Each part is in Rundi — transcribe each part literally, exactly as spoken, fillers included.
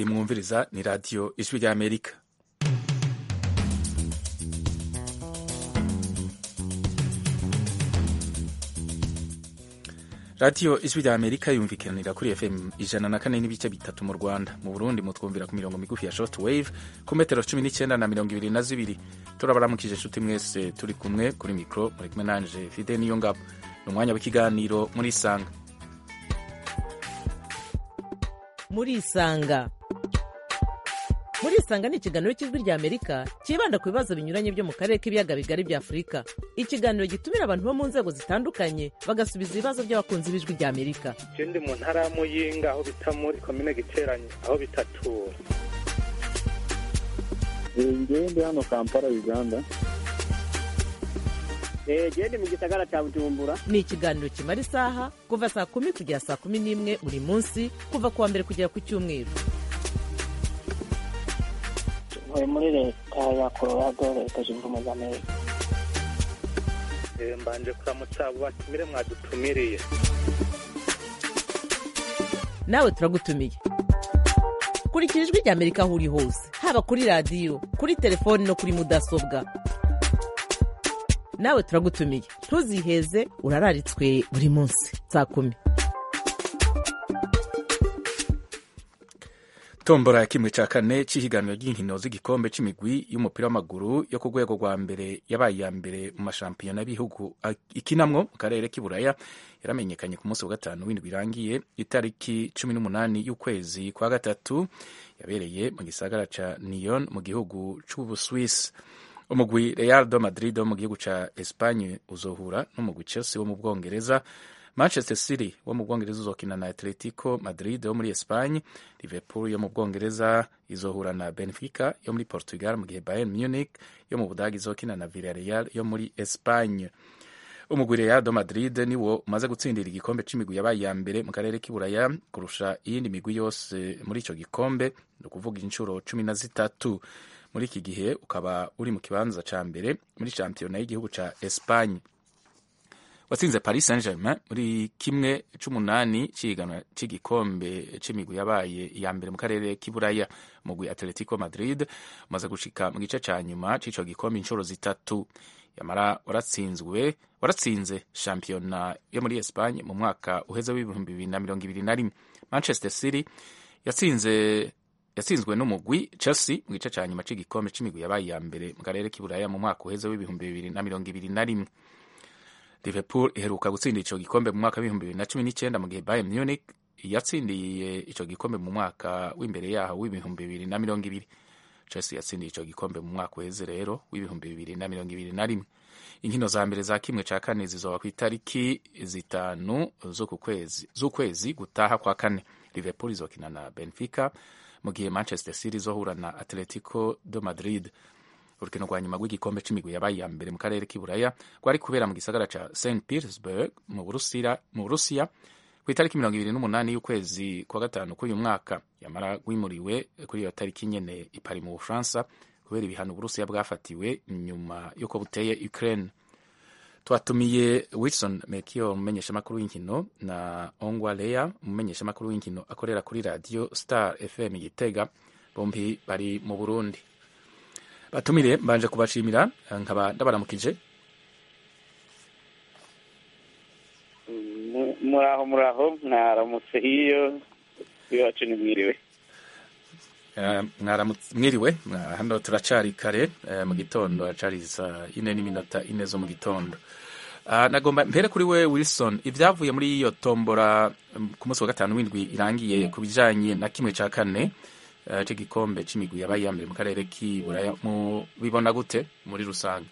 iyi mwumviriza ni radiyo ijwi ry'Amerika. radiyo ijwi ry'Amerika yumvikanira kuri F M ijana na kane n'ibice bitatu mu Rwanda. Mu Burundi mutwumvira ku mirongo migufi ya short wave ku metero cumi n'icyenda na mirongo ibiri na zibiri. Turabaramukije inshuti mwese turi kumwe kuri mikro, muri kumwe nanje Fide Niyongabo. Ni umwanya w'ikiganiro muri Isanga. muri Isanga muri Isanga ni ikiganiro cy'ijwi ry'Amerika kibanda ku bibazo binyuranye byo mu karere k'ibiyaga bigari bya Afurika. Ikiganiro gitumira abantu bo mu nzego zitandukanye bagasubiza ibibazo by'abakunzi b'ijwi ry'Amerika. Ikindi mu ntara ya Muyinga aho bita muri komine Giteranyi aho bitatura. Ngiye ndi hano Kampala, Uganda. Eh, gende mu gisagara cya Bujumbura. Ni ikiganiro kimara isaha kuva saa kumi kugera saa kumi n'imwe buri munsi kuva kuwa mbere kugera ku Cyumweru. Ntuye muri leta ya Colorado, leta zunze ubumwe za Amerika. Eh, mbanje kuramutsa abo batumire mwadutumiriye. Nawe turagutumiye. Kurikira ijwi ry'Amerika aho uri hose, haba kuri radiyo, kuri telefoni no kuri mudasobwa. Nawe turagutumiye. Ntuziheze, urararitswe buri munsi saa kumi. Tombora ya kimwe cya kane cy'ihiganiro ry'inkino z'igikombe c'imigwi y'umupira w'amaguru yo ku rwego rwa mbere yabaye iya mbere mu mashampiyona y'ibihugu ikinamwo mu karere k'Iburaya yaramenyekanye ku munsi wa gatanu w'indwi irangiye itariki cumi n'umunani y'ukwezi kwa gatatu, yabereye mu gisagara ca Nyon mu gihugu c'Ubuswisi. Umugwi Real de Madrid wo mu gihugu ca Espagne uzohura n'umugwi Chelsea wo mu Bwongereza. Manchester City wo mu Bwongereza uzokina na Atletico Madrid wo muri Espagne. Liverpool yo mu Bwongereza izohura na Benfica yo muri Portugal, mu gihe Bayern Munich yo mu Budagi izokina na Villarreal yo muri Espagne. Umugwi Real de Madrid niwo umaze gutsindira igikombe c'imigwi yabaye ya mbere mu karere k'Iburaya kurusha iyindi migwi yose muri ico gikombe, no kuvuga inshuro cumi na zitatu. Muri iki gihe ukaba uri mu kibanza ca mbere muri shampiyona y'igihugu ca Espagne. Watsinze Paris Saint-Germain muri kimwe c'umunani c'ihiganwa c'igikombe c'imigwi yabaye iya mbere mu karere k'Iburaya. Umugwi Atletico Madrid umaze gushika mu gice ca nyuma c'ico gikombe inshuro zitatu. Yamara waratsinzwe waratsinze shampiyona yo muri Espagne mu mwaka uheze w'ibihumbi bibiri na mirongo ibiri na rimwe. Manchester City yatsinze yatsinzwe n'umugwi Chelsea mu gice ca nyuma c'igikombe c'imigwi yabaye iya mbere mu karere k'Iburaya mu mwaka uheze w'ibihumbi bibiri na mirongo ibiri na rimwe. Liverpool iheruka gutsinda ico gikombe mu mwaka w'ibihumbi bibiri na cumi n'icyenda, mu gihe Bayern Munich yatsindiye ico gikombe mu mwaka w'imbere yaho w'ibihumbi bibiri na mirongo ibiri. Chelsea yatsindiye ico gikombe mu mwaka uheze rero w'ibihumbi bibiri na mirongo ibiri na rimwe. Inkino za mbere za kimwe ca kane zizoba ku itariki zitanu z'uku kwezi z'ukwezi gutaha kwa kane. Liverpool izokina na Benfica, mu gihe Manchester City izohura na Atletico de Madrid. Urukino rwa nyuma rw'igikombe c'imigwi yabaye iya mbere mu karere k'Iburaya rwari kubera mu gisagara ca Saint Petersburg mu Burusiya mu Burusiya ku itariki mirongo ibiri n'umunani y'ukwezi kwa gatanu k'uyu mwaka. Yamara rwimuriwe kuri iyo tariki nyene i Paris mu Bufaransa kubera ibihano Uburusiya bwafatiwe nyuma y'uko buteye Ukraine. Twatumiye Wilson Mekio, umumenyeshamakuru w'inkino, na Ongwa Lea, umumenyeshamakuru w'inkino akorera kuri Radio Star F M Gitega, bombi bari mu Burundi. Batumire mbanje kubashimira, nkaba ndabaramukije. Muraho muraho mwaramutse hiyo iwacu ni mwiriwe. Mwaramutse mwiriwe, hano turacari kare mu gitondo, acari saa ine n'iminota ine zo mu gitondo. Nagomba mpere kuri we Wilson, ivyavuye muri iyo tombora ku munsi wa gatanu w'indwi irangiye ku bijanye na kimwe ca kane c'igikombe c'imigwi yabaye iya mbere mu karere k'Iburaya, mu bibona gute muri rusange?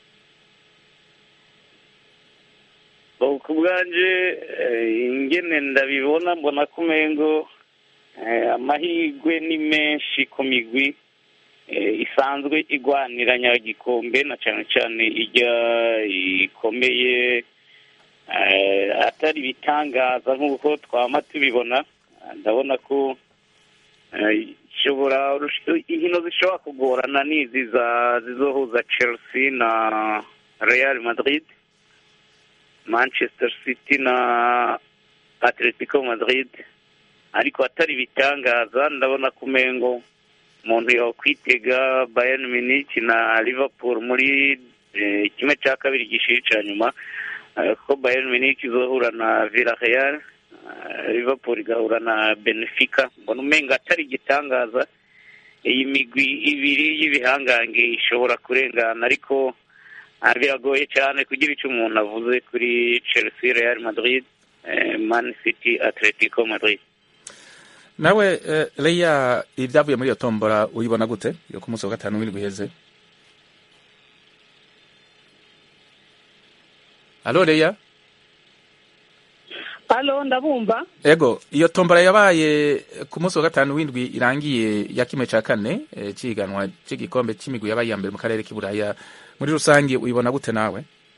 Ku bwanje ingene ndabibona, mbona ko umengo amahirwe ni menshi ku migwi isanzwe igwanira nyagikombe, na cyane cyane ijya ikomeye atari bitangaza nk'uko twama tubibona. Ndabona ko ishobora inkino zishobora kugorana n'izi zizohuza Chelsea na Real Madrid, Manchester City na Atletico Madrid, ariko atari bitangaza. Ndabona kumengo umuntu yo kwitega Bayern Munich na Liverpool muri eh, kimwe cya kabiri gishiri ca nyuma, uh, ko Bayern Munich izohura na Villarreal, uh, Liverpool igahura na Benfica. Mbona umenga atari gitangaza, iyi migwi ibiri y'ibihangange ishobora kurengana, ariko uh, biragoye cyane kugira icyo umuntu avuze kuri Chelsea, Real Madrid, uh, Man City, Atletico Madrid. nawe uh, Leya, ibyavuye muri iyo tombora uyibona gute yo ku munsi wa gatanu w'indwi iheze? Alo Leya? Alo, ndabumva. Ego, iyo tombora yabaye ku munsi wa gatanu w'indwi irangiye ya kimwe ca kane e, ciganwa c'igikombe c'imigwi yabaye ya mbere mu karere k'Iburaya, muri rusangi uyibona gute nawe?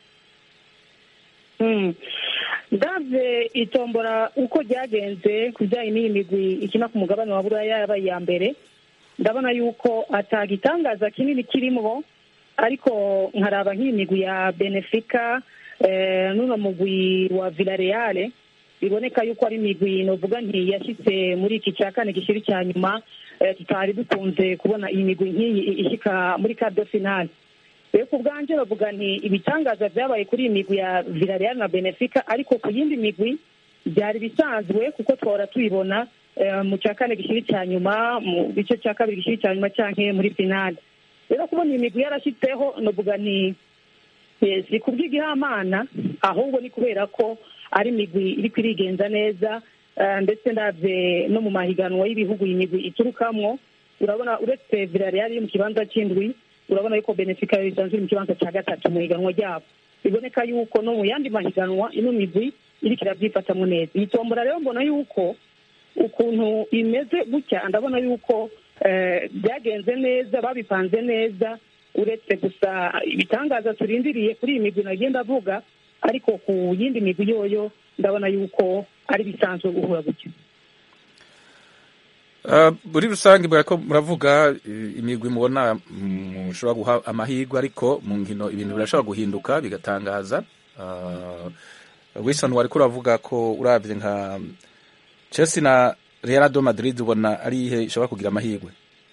Mm. Ndavye itombora uko ryagenze kujyanye n'iyi migwi ikina ku mugabane wa Buraya yabaye ya mbere, ndabona yuko atagitangaza kinini kirimo, ariko nkaraba nk'iyi migwi ya Benfica eh, n'uno mugwi wa Villarreal, biboneka yuko ari imigwi novuga nti yashitse muri iki cya kane gishiri cya nyuma, eh, tutari dukunze kubona iyi migwi nk'iyi ishika muri quart de finale. Rero ku bwanje bavuga nti ibitangaza byabaye kuri iyi migwi ya Villarreal na Benfica, ariko ku yindi migwi byari bisanzwe kuko twahora tuyibona eh, mu cya kane gishiri cya nyuma, mu gice cya kabiri gishiri cya nyuma canke muri finale. Rero kubona iyi migwi yarashitseho novuga nti eh, si kubw'igihamana, ahubwo ni kubera ko ari imigwi iri kwirigenza neza, uh, ndetse ndavye no mu mahiganwa y'ibihugu imigwi iturukamwo, urabona uretse Villarreal iri mu kibanza c'indwi, urabona yuko Benfica isanzwe mu kibanza ca gatatu mu higanwa ryabo. Biboneka yuko no mu yandi mahiganwa ino migwi iri kiravyifatamwo neza. Iyi tombora rero mbona yuko ukuntu imeze gutya, ndabona yuko byagenze uh, neza, babipanze neza, uretse gusa ibitangaza turindiriye kuri iyi migwi nagenda avuga, ariko ku yindi migwi yoyo ndabona yuko ari bisanzwe guhura gutyo. Muri rusange barako muravuga imigwi mubona mushobora guha amahirwe, ariko mu nkino ibintu birashobora guhinduka bigatangaza. Wilson wariko uravuga ko uravye nka Chelsea na Real Madrid ubona ari ihe ishobora kugira amahirwe?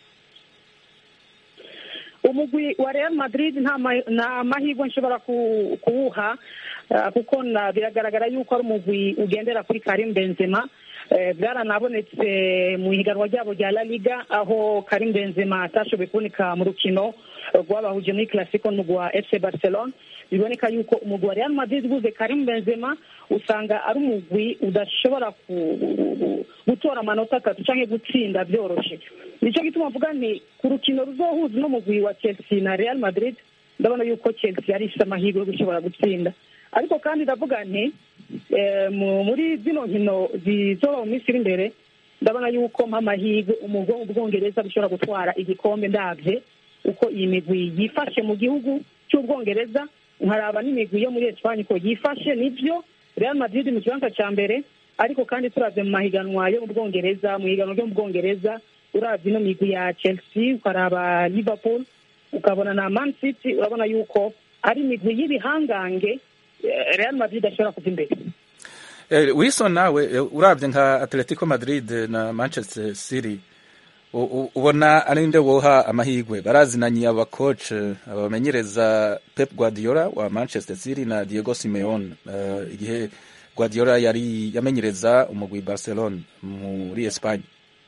Umugwi wa Real Madrid nta mahirwe nshobora kuwuha, kuko biragaragara yuko ari umugwi ugendera kuri Karim Benzema. Byaranabonetse mu higanwa ryabo rya La Liga, aho Karim Benzema atashoboye kuboneka mu rukino rwabahuje muri Clasico n'umugwi F C Barcelona. Biboneka yuko umugwi wa Real Madrid ubuze Karim Benzema usanga ari umugwi udashobora gutora amanota atatu canke gutsinda byoroshe. Nico gituma mvuga nti ku rukino ruzohuza n'umugwi wa Chelsea na Real Madrid, ndabona yuko Chelsea ari isa amahirwe yo gushobora gutsinda. Ariko kandi ndavuga nti muri zino nkino zizoba mu minsi iri imbere, ndabona yuko mpamahirwe umugwi w'Ubwongereza bishobora gutwara igikombe, ndavye uko iyi migwi yifashe mu gihugu cy'Ubwongereza, nkaraba n'imigwi yo muri Espagne ko yifashe. Nivyo Real Madrid mu kibanza ca mbere, ariko kandi turavye mu mahiganwa yo mu Bwongereza, mu higanwa ryo mu Bwongereza uravye ino migwi ya Chelsea, ukaraba Liverpool, ukabona na Man City, urabona yuko ari imigwi y'ibihangange Real Madrid ashobora kuva imbere. Eh, Wilson nawe uravye nka Atletico Madrid na Manchester City, ubona ari nde woha amahirwe? Barazinanye aba coach abamenyereza Pep Guardiola wa Manchester City na Diego Simeone, uh, igihe Guardiola yari yamenyereza umugwi Barcelona muri Espagne.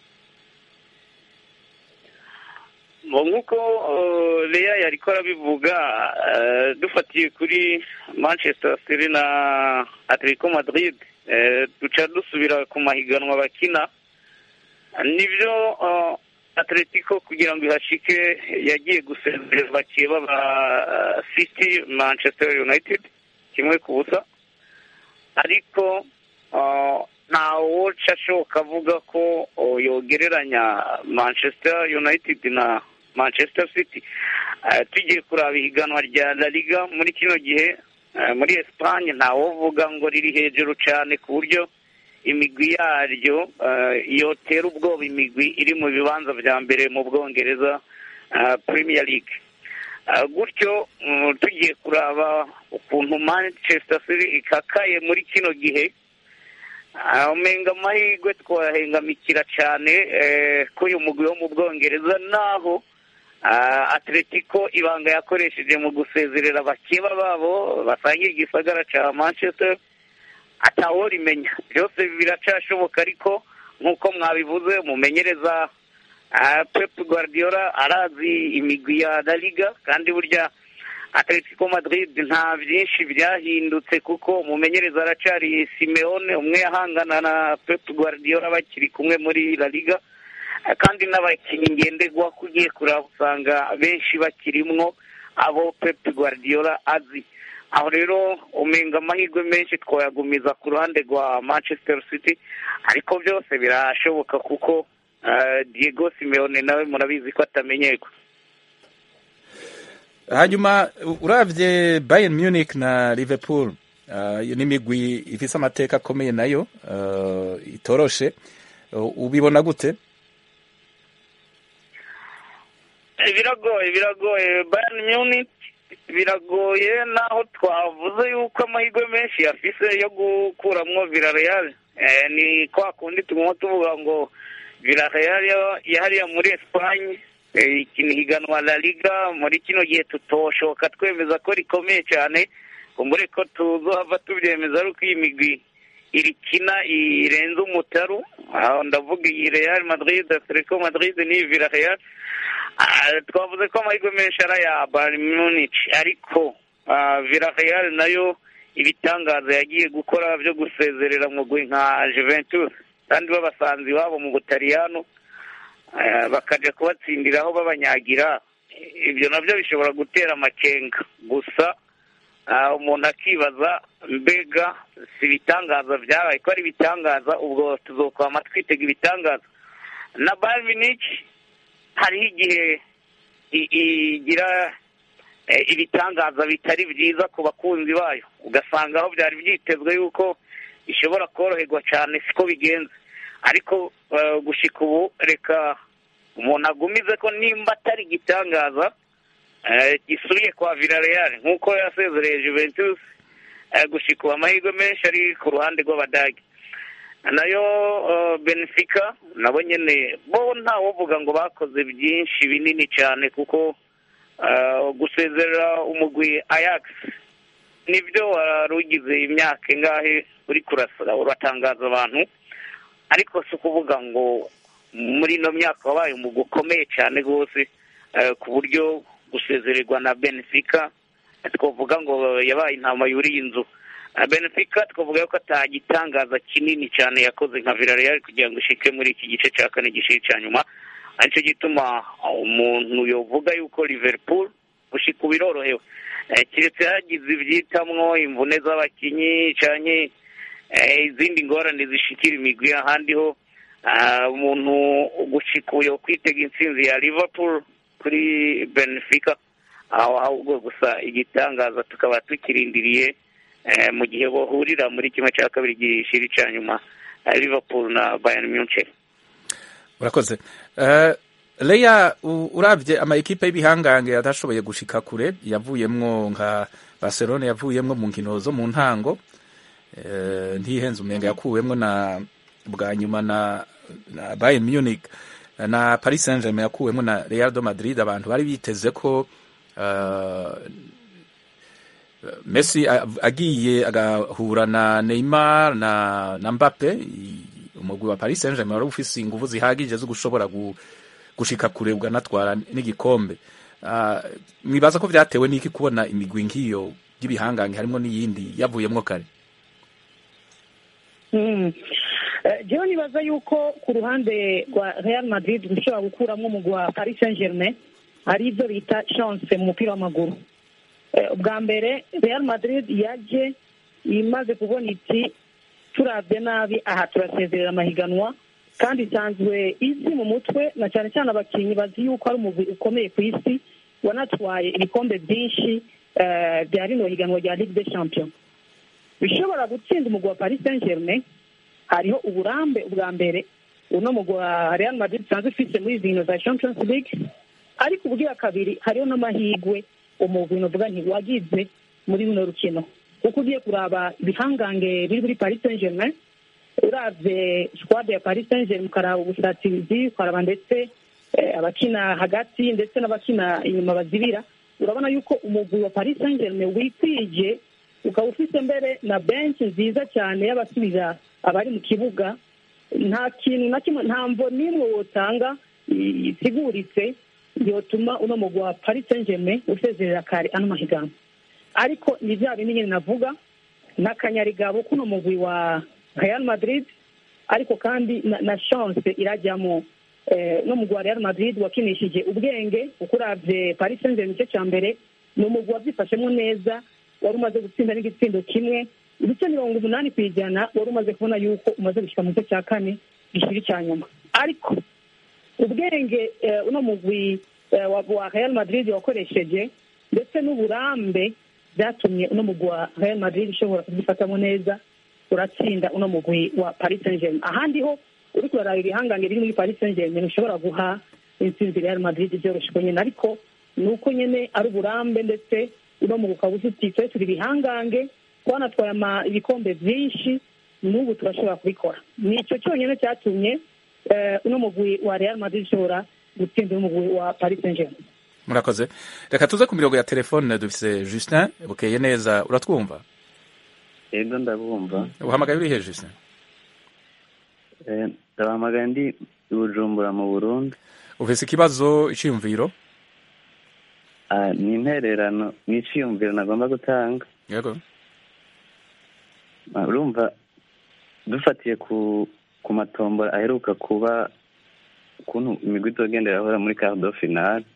Nkuko Leya yariko arabivuga, dufatiye kuri Manchester City na Atletico Madrid, duca dusubira ku mahiganwa bakina. Nivyo Atletico kugira ngo ihashike yagiye gusezerera bakiye baba City Manchester United kimwe ku busa, ariko ntawo cashoka avuga ko yogereranya Manchester United na Manchester City. Tugiye kuraba ihiganwa rya La Liga muri kino gihe muri Espagne, ntawo vuga ngo riri hejuru cyane ku buryo imigwi yaryo yotera ubwoba imigwi iri mu bibanza vya mbere mu Bwongereza, Premier League. Gutyo tugiye kuraba ukuntu Manchester City ikakaye muri kino gihe, umenga amahirwe twahengamikira cyane ko uyu mugwi wo mu Bwongereza naho Atletico ibanga yakoresheje mu gusezerera abakeba babo basangiye igisagara cya Manchester ataworimenya byose biracashoboka ariko nk'uko mwabivuze umumenyereza Pep Guardiola arazi imigwi ya La Liga kandi burya Atletico Madrid nta byinshi byahindutse kuko umumenyereza aracari Simeone umwe yahangana na Pep Guardiola bakiri kumwe muri La Liga kandi n'abakinnyi ngenderwa kugiye kurasanga benshi bakirimwo abo Pep Guardiola azi aho rero umenga amahirwe menshi twayagumiza ku ruhande rwa Manchester City ariko byose birashoboka kuko uh, Diego Simeone nawe murabizi ko atamenyerwa. Hanyuma uravye Bayern Munich na Liverpool uh, n'imigwi ifise amateka akomeye nayo uh, itoroshe uh, ubibona gute? Biragoye biragoye Bayern Munich biragoye naho twavuze yuko amahirwe menshi yafise yo gukuramwo Villarreal eh, ni kwa kundi tumwe tuvuga ngo Villarreal yahariya muri Espagne ikini higanwa La Liga muri kino gihe tutoshoka twemeza ko rikomeye cyane kumbure ko tuzohava tubyemeza ari uko iyi migwi irikina irenze umutaru aho ndavuga iyi Real Madrid, Atletico Madrid ni Villarreal. Twavuze ko amahirwe menshi ari aya Bayern Munich ariko Villarreal nayo ibitangaza yagiye gukora byo gusezerera mu gwi nka Juventus kandi babasanzi wabo mu Butaliyano bakaja kubatsindiraho babanyagira ibyo navyo bishobora gutera amakenga gusa umuntu akibaza mbega si bitangaza byabaye ko ari bitangaza ubwo tuzokwama twitega ibitangaza na Bayern Munich hariho igihe igira ibitangaza bitari byiza ku bakunzi bayo ugasanga aho byari byitezwe yuko ishobora koroherwa cyane siko bigenze ariko gushika ubu reka umuntu agumize ko nimba atari igitangaza gisubiye kwa Villarreal nk'uko yasezereye Juventus gushika ubu amahirwe menshi ari ku ruhande rw'Abadage nayo Benfica nabo nyene bo ntawovuga ngo bakoze byinshi binini cyane kuko gusezerera umugwi Ajax nibyo warugize imyaka ingahe uri kurasara uratangaza abantu ariko si kuvuga ngo muri no myaka wabaye umugwi ukomeye cyane rwose ku buryo gusezererwa na Benfica twavuga ngo yabaye intama yuriye inzu. Benfica twavuga ko atagitangaza kinini cyane yakoze nka Villarreal kugira ngo ishike muri iki gice cya kane gishiri cya nyuma aricyo gituma umuntu yovuga yuko Liverpool gushika birorohewe kiretse hagize ibyitamwo imvune z'abakinyi cyane izindi ngorane zishikira imigwi ahandi ho umuntu gushika yo kwitega intsinzi ya Liverpool kuri Benfica aho ahubwo gusa igitangaza tukaba tukirindiriye mu gihe bohurira muri kimwe cya kabiri gishiri cya nyuma Liverpool na Bayern Munich. Urakoze. Uh, Leya uravye ama ekipe y'ibihangange yatashoboye gushika kure yavuyemwo nka Barcelona yavuyemwo mu nkino zo mu ntango uh, ntihenze umenga yakuwemwo na bwa nyuma na, na Bayern Munich na Paris Saint-Germain yakuwemwo na Real de Madrid abantu bari biteze ko uh, Messi agiye agahura na Neymar na, na Mbappe umugwi wa Paris Saint-Germain wari ufise ingufu zihagije zo gushobora gushika kure uganatwara n'igikombe. Uh, mwibaza ko vyatewe n'iki kubona imigwi nkiyo y'ibihangange harimo n'iyindi yavuyemwo kare? Mm. Jewe nibaza yuko ku ruhande rwa Real Madrid gushobora gukuramwo umugwi wa Paris Saint-Germain ari ivyo bita chance mu mupira w'amaguru. Ubwa mbere Real Madrid yaje imaze kubona iti turavye nabi aha turasezerera amahiganwa kandi isanzwe izi mu mutwe na cyane cyane abakinyi bazi yuko ari umugwi ukomeye ku isi wanatwaye ibikombe byinshi bya rino higanwa rya Ligue des Champions. Bishobora gutsinda umugwi wa Paris Saint-Germain hariho uburambe ubwa mbere uno mugwi wa Real Madrid sanzwe ufise muri zino za Champions League ariko ubugira kabiri hariho n'amahigwe umugwi novuga nti wagize muri runo rukino kuko ugiye kuraba ibihangange biri muri Paris Saint-Germain uravye squad ya Paris Saint-Germain ukaraba ubusatirizi ukaraba ndetse abakina hagati ndetse n'abakina inyuma bazibira, urabona yuko umugwi wa Paris Saint-Germain wikwije, ukaba ufite mbere na bench nziza cyane y'abasubira abari mu kibuga. Nta kintu na kimwe, nta mvo n'imwe wotanga isiguritse yotuma uno mugwi wa Paris Saint-Germain usezerera kare ano mahiganwa. Ariko ni bya bindi nyine navuga n'akanyarigabo kuno mugwi wa Real Madrid, ariko kandi na, na chance irajyamo eh, no mugwi wa Real Madrid wakinishije ubwenge. Ukuravye Paris Saint-Germain cyo cyambere ni umugwi wabyifashemo neza, wari umaze gutsinda n'igitsindo kimwe, ibice mirongo umunani ku ijana wari umaze kubona yuko umaze gushyika mu gice cya kane gishiri cya nyuma. Ariko ubwenge eh, uno mugwi eh, wa Real Madrid wakoresheje ndetse n'uburambe byatumye uno mugwi wa Real Madrid ushobora kugifatamo neza, uratsinda uno mugwi wa Paris Saint-Germain. Ahandi ho uri kuraraba ibihangange biri muri Paris Saint-Germain ushobora guha intsinzi Real Madrid byoroshye nyine, ariko nuko nyene ari uburambe ndetse uno mugwi ukaba ufite turi ibihangange twanatwaye ibikombe byinshi, n'ubu turashobora kubikora. Nicyo cyonyine cyatumye uh, uno mugwi wa Real Madrid ushobora gutsinda umugwi wa Paris Saint-Germain. Murakoze. Reka tuze ku mirongo ya telefone dufise Justin Bukeye neza, uratwumva? Ego ndabumva. Uhamagaye uri he Justin? Eh, ndahamagaye ndi Bujumbura mu Burundi. Ufise ikibazo iciyumviro? Ah, ni intererano n'iciyumviro nagomba gutanga. Yego. Urumva dufatiye ku ku matombo aheruka kuba kuntu imigwi izogendera ahora muri quart de finale,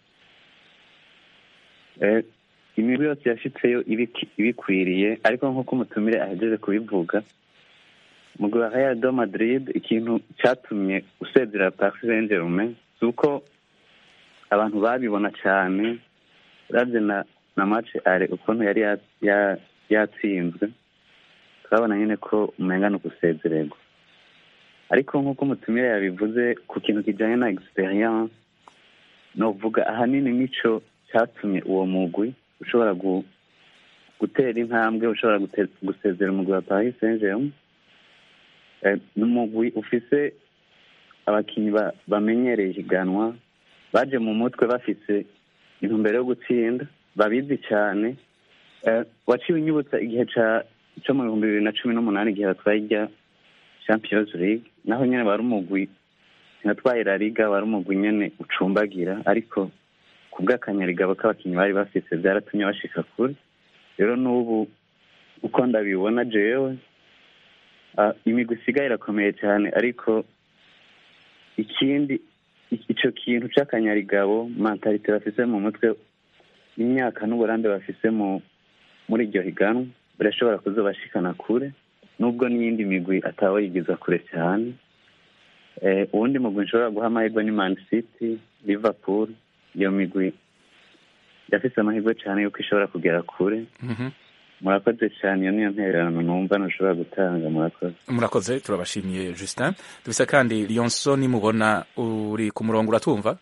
eh imigwi yose yashitseyo ibikwiriye, ariko nk'uko umutumire ahejeje kubivuga umugwi wa Real de Madrid ikintu cyatumye usezera Paris Saint-Germain suko abantu babibona cyane, uravye na na match are ukuntu yari yatsinzwe turabona nyine ko umenga no gusezererwa. Ariko nk'uko umutumire yabivuze ku kintu kijanye na experience, novuga ahanini nico cyatumye uwo mugwi ushobora gutera intambwe, ushobora gusezera umugwi wa Paris Saint-Germain. N'umugwi ufise abakinyi bamenyereye ihiganwa, baje mu mutwe bafise intumbero yo gutsinda, babizi cyane. Waciwe inyibutsa igihe ca cyo mu bihumbi bibiri na cumi n'umunani igihe batwaye irya Champions League, naho nyene bari umugwi natwaye La Liga, bari umugwi nyene ucumbagira, ariko kubw'akanyarigabo k'abakinyi bari bafise byaratumye bashika kure. Rero n'ubu uko ndabibona jewe imigwi isigaye irakomeye cyane, ariko ikindi ico kintu c'akanyarigabo mentalite bafise mu mutwe, imyaka n'uburambe bafise mu muri iryo higanwa birashobora kuzobashikana kure, nubwo n'iyindi migwi atawe yigiza kure cyane. Eh, uwundi mugwi nshobora guha amahirwe ni Man City, Liverpool. Iyo migwi yafise amahirwe cyane yuko ishobora kugera kure. Mhm. Murakoze cyane, iyo niyo ntererano numva ntushobora gutanga. Murakoze. Murakoze, turabashimiye Justin. Dufise kandi Lionson mubona uri ku murongo, uratumva?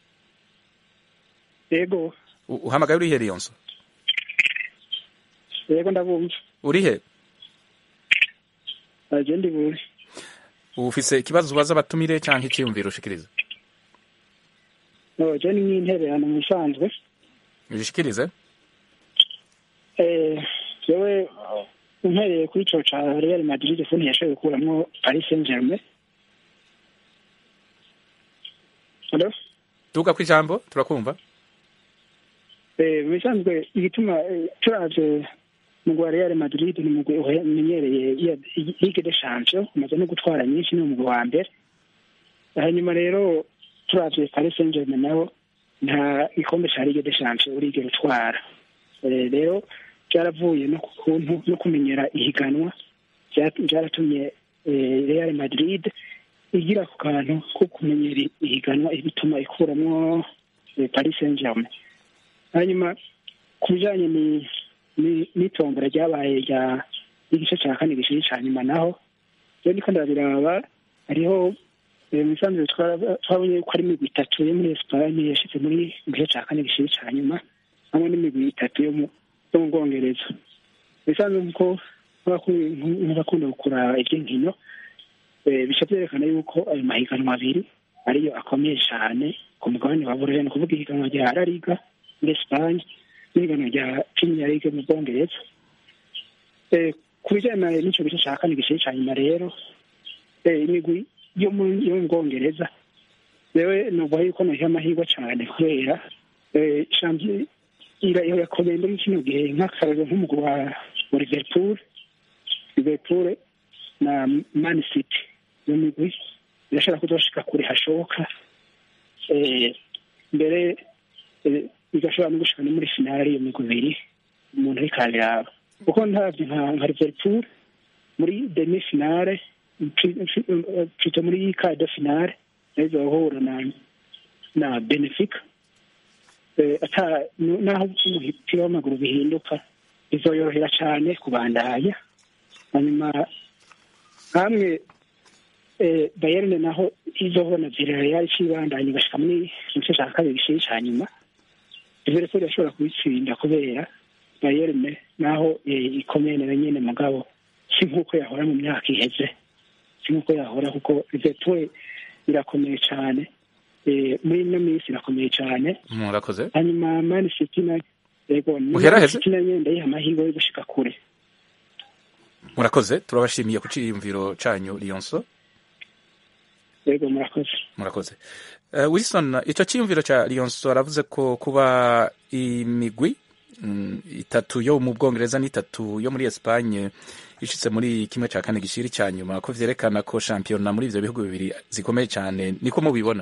Yego. Uhamagaye uri he Lionson? Yego ndabumva. Uri he? Aje ndi buri. Ufise ikibazo ubaza abatumire cyangwa icyiyumviro ushikiriza? No, je ni intererano musanzwe. Ushikirize? Eh, yewe umpereye kuri ico ca Real Madrid funi yashoboye kuramwo Paris Saint-Germain. Hello? Tuga ku ijambo, turakumva. Eh, bisanzwe igituma turavye mugwa Real Madrid ni mugwe umenyereye Ligue des Champions, umaze no gutwara nyinshi, ni mugwe wa mbere. Hanyuma rero turavye Paris Saint-Germain naho nta ikombe ca Ligue des Champions urigera utwara. Eh, rero cyaravuye no kuntu no kumenyera ihiganwa, cyaratumye Real Madrid igira ku kantu ko kumenyera ihiganwa ibituma ikuramwo Paris Saint-Germain. Hanyuma kujanye ni n'itombora ryabaye rya igice cya kane gishiri cya nyuma, naho rero niko ndabiraba hariho imisanzu twabonye ko ari imigwi itatu yo muri Espagne yashitse muri igice cya kane gishiri cya nyuma, hamwe n'imigwi itatu yo mu Bwongereza. Imisanzu nko nk'abakunda kuraba iby'inkino, bica byerekana yuko ayo mahiganwa abiri ariyo akomeye cyane ku mugabane wa buraya, ni ukuvuga ihiganwa rya La Liga muri Espagne n'ihiganwa rya Premier League mu Bwongereza. Ku bijyanye n'icyo gice cya kane igice cya nyuma rero, imigwi yo mu Bwongereza yewe nuvuga yuko nahiye amahirwe cyane kubera irakomeye muri kino gihe, nk'akarero nk'umugwi wa Liverpool Liverpool na Man City, iyo migwi irashobora kuzoshika kure hashoboka, mbere igashobora no gushika no muri finale iyo migwi ibiri umuntu ariko araraba, kuko ntavye nka Liverpool muri demi finale plutôt muri quart de finale izohura na na Benfica, ata naho umupira w'amaguru bihinduka bizoyorohera cyane kubandanya. Hanyuma hamwe Bayern naho izohona Villarreal ikibandanya igashika muri igice cya kabiri igice cya nyuma, Liverpool yashobora kubitsinda kubera Bayern naho ikomeye na nyene mugabo si nk'uko yahora mu myaka iheze, si nk'uko yahora, kuko Liverpool irakomeye cyane muri ino minsi, irakomeye cyane. Murakoze. Hanyuma Man City na yego muheraheze nyenda yiha amahirwe yo gushika kure. Murakoze, turabashimiye ku ciyumviro canyu Lionso. Yego murakoze. Murakoze. Uh, Wilson, ico ciyumviro ca Lionso aravuze ko kuba imigwi mm, itatu yo mu Bwongereza n'itatu yo muri Espagne ishitse muri kimwe ca kane gishiri ca nyuma ko vyerekana ko championnat muri ivyo bihugu bibiri zikomeye cyane, niko mubibona?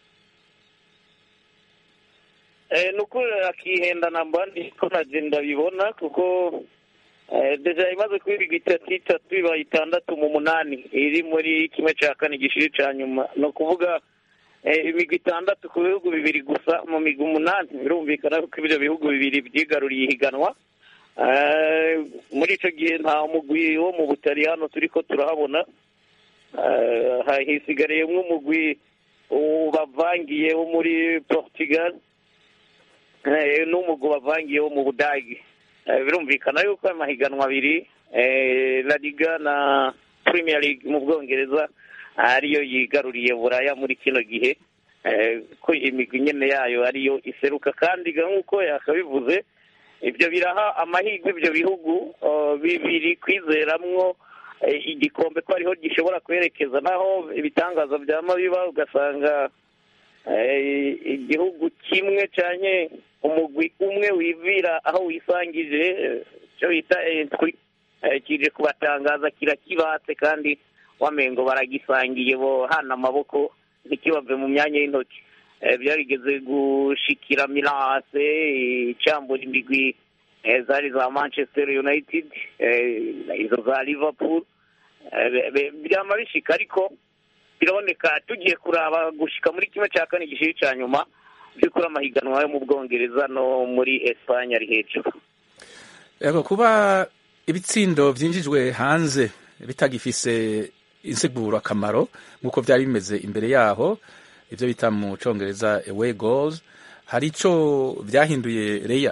Eh, nuko akihenda namba niko nagenda bibona, kuko eh, deja imaze kwibiga itatu itatu iba itandatu mu munani iri muri kimwe ca kane gishiri ca nyuma, no kuvuga eh, imigwi itandatu ku bihugu bibiri gusa mu migwi umunani. Birumvikana ko ibyo bihugu bibiri byigaruriye ihiganwa. Uh, muri ico gihe nta umugwi wo mu Butaliyano turiko turahabona, uh, hisigariyemwo umugwi bavangiye wo muri Portugal uh, n'umugwi bavangiye wo mu Budagi. Uh, birumvikana yuko amahiganwa abiri, uh, La Liga na Premier League mu Bwongereza ariyo yigaruriye Buraya muri kino gihe, uh, ko imigwi nyene yayo ariyo iseruka, kandi nk'uko yakabivuze ibyo biraha amahirwe ibyo bihugu bibiri kwizeramwo igikombe ko ariho gishobora kwerekeza, naho ibitangaza byama biba ugasanga igihugu kimwe cyane umugwi umwe wivira aho wisangije cyo bita entry kije kubatangaza kirakibatse, kandi wamengo baragisangiye bo hana amaboko ntikibave mu myanya y'intoki. Byarigeze gushikira Milase icyambura imigwi zari za Manchester United, izo za Liverpool, byama bishika, ariko biraboneka tugiye kuraba gushika muri kimwe cya kane gishiri cya nyuma by'ukuri amahiganwa yo mu Bwongereza no muri Espagne ari hejuru. Yego, kuba ibitsindo vyinjijwe hanze bitagifise insiguro akamaro nk'uko byari bimeze imbere yaho, ivyo bita mu Congereza away goals, hari ico vyahinduye Leya?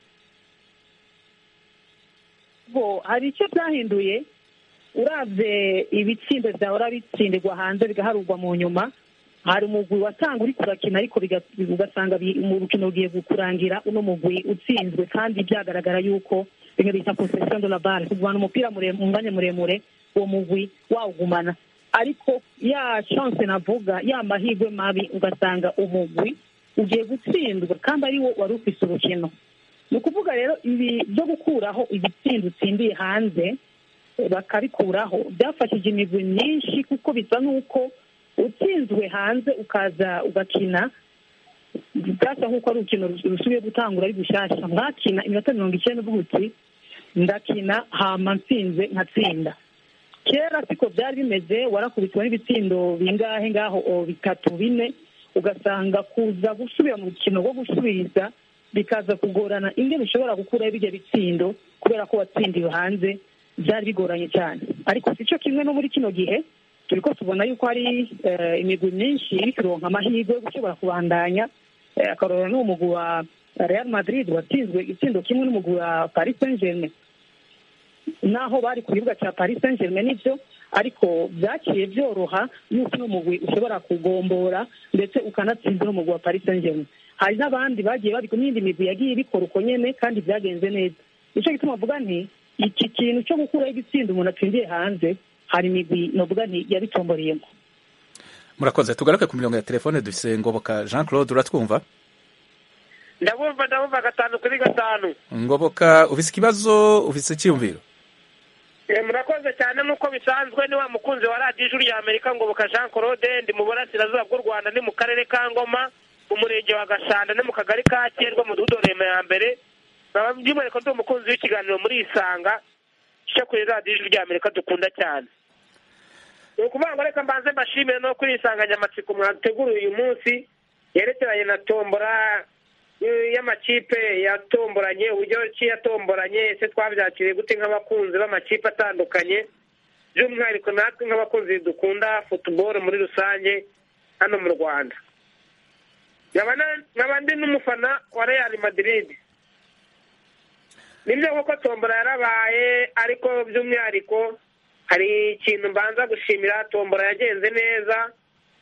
Bo hari icyo byahinduye, uravye ibitsindo vyahora bitsindirwa hanze bigaharurwa mu nyuma, hari umugwi watanga uri kurakina ariko ugasanga mu rukino rugiye kurangira uno mugwi utsinzwe, kandi byagaragara yuko bimwe bita possession de la balle, kugumana umupira mu mwanya muremure uwo mugwi wawugumana, ariko ya chance navuga ya mahirwe mabi ugasanga umugwi ugiye gutsindwa kandi ari wo wari ufise urukino. Ni ukuvuga rero ibi byo gukuraho ibitsindo utsindiye hanze bakabikuraho byafashije imigwi myinshi, kuko bisa nk'uko utsinzwe hanze ukaza ugakina byasa nk'uko ari urukino rusubiye gutangura ari gushasha, mwakina iminota mirongo icyenda uvuga uti ndakina hama ntsinze nkatsinda. Kera siko byari bimeze, warakubitwa n'ibitsindo bingahe ngaho bitatu bine, ugasanga kuza gusubira mu rukino rwo gusubiza bikaza kugorana ingene ushobora gukuraho ibyo bitsindo kubera ko watsindiwe hanze, byari bigoranye cyane. Ariko si cyo kimwe no muri kino gihe turiko tubona yuko hari imigwi myinshi iri kuronka amahirwe yo gushobora kubandanya, akarorero n'umugwi wa Real Madrid watsinzwe igitsindo kimwe n'umugwi wa Paris Saint-Germain. naho bari ku kibuga cya Paris Saint-Germain nivyo ariko byaciye byoroha yuko uno mugwi ushobora kugombora ndetse ukanatsinda uno mugwi wa Paris Saint-Germain. Hari n'abandi bagiye bari ku n'indi migwi yagiye ibikora uko nyene kandi byagenze neza. Nico gituma avuga nti iki kintu cyo gukuraho igitsinda umuntu atsindiye hanze hari imigwi novuga nti yabitomboreyemo. Murakoze. Tugaruke ku mirongo ya telefone dufise Ngoboka Jean Claude, uratwumva? Ndabumva ndabumva gatanu kuri gatanu. Ngoboka, ufise ikibazo, ufise icyumviro? Eh, murakoze cyane nuko bisanzwe ni wa mukunzi wa radio Ijuru ya Amerika Ngoboka Jean Claude, ndi mu burasirazuba bw'u Rwanda, ni mu karere ka Ngoma, umurenge wa Gashanda, ni mu kagari ka Cyerwa mu Dudorema ya mbere. By'umwihariko ndi umukunzi w'ikiganiro muri Isanga cyo kuri radio Ijuru ya Amerika dukunda cyane. Ukuvuga ngo reka mbanze mbashimire no kuri insanganyamatsiko mwateguye uyu munsi yerekeranye na tombora y'amakipe yatomboranye, uburyo ki yatomboranye, ese twabyakiriye gute nk'abakunzi b'amakipe atandukanye, by'umwihariko natwe nk'abakunzi dukunda football muri rusange hano mu Rwanda. Nkaba ndi n'umufana wa Real Madrid. Nibyo koko tombora yarabaye, ariko by'umwihariko hari ikintu mbanza gushimira, tombora yagenze neza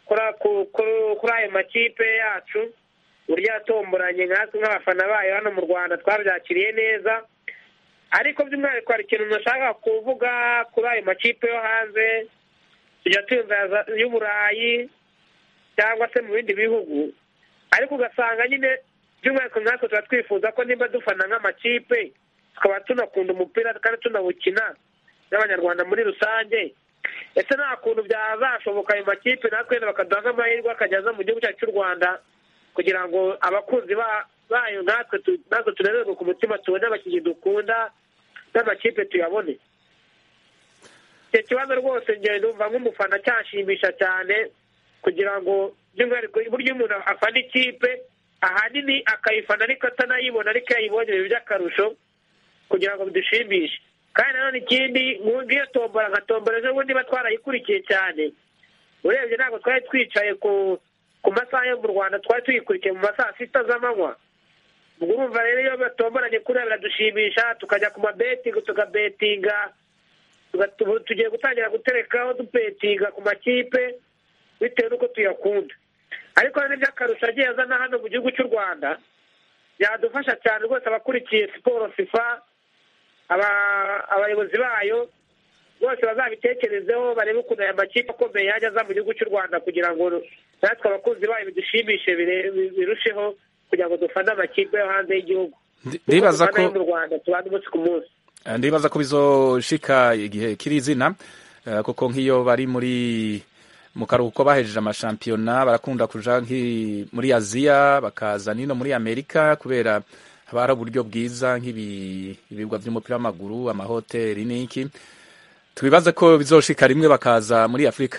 kuri ayo makipe yacu, uburyo yatomboranye nkatwe nk'abafana bayo hano mu Rwanda twabyakiriye neza. Ariko by'umwihariko hari ikintu nashaka kuvuga kuri ayo makipe yo hanze tujya tuyumva y'Uburayi cyangwa se mu bindi bihugu, ariko ugasanga nyine by'umwihariko natwe tuba twifuza ko nimba dufana nk'amakipe tukaba tunakunda umupira kandi tunawukina n'abanyarwanda muri rusange, ese nta kuntu byazashoboka ayo makipe natwe bakaduha nk'amahirwe akajyaza mu gihugu cyacu cy'u Rwanda kugira ngo abakunzi bayo natwe natwe tunezerwe ku mutima, tubone abakinnyi dukunda n'amakipe tuyabone. Icyo kibazo rwose njye numva nk'umufana cyanshimisha cyane, kugira ngo by'umwihariko buryo umuntu afana ikipe ahanini akayifana ariko atanayibona ariko yayibonye ibintu by'akarusho kugira ngo bidushimishe. Kandi nanone ikindi nk'iyo tombora nka tombora ejo bundi niba twarayikurikiye cyane, urebye ntabwo twari twicaye ku ku masaha yo mu Rwanda, twari tuyikurikiye mu masaha sita z'amanywa. Ubwo urumva rero iyo batomboranye kuriya biradushimisha, tukajya ku mabetingi tugabetinga, tugiye gutangira guterekaho dubetinga ku makipe bitewe n'uko tuyakunda. Ariko hari n'iby'akarusho agiye azana hano mu gihugu cy'u Rwanda byadufasha cyane rwose, abakurikiye siporo FIFA, abayobozi bayo bose bazabitekerezeho, barebe ukuntu aya makipe akomeye yajya aza mu gihugu cy'u Rwanda kugira ngo natwe abakunzi bayo bidushimishe birusheho, kugira ngo dufane amakipe yo hanze y'igihugu. Ndibaza ko mu Rwanda tubane umunsi ku munsi. Ndibaza ko bizoshika igihe kiri izina, kuko nk'iyo bari muri mu karuhuko bahejeje amashampiyona barakunda kuja muri Aziya bakaza nino muri Amerika, kubera haba hari uburyo bwiza nk'ibibwa by'umupira w'amaguru, amahoteli n'iki. Tubibaze ko bizoshika rimwe bakaza muri Afrika.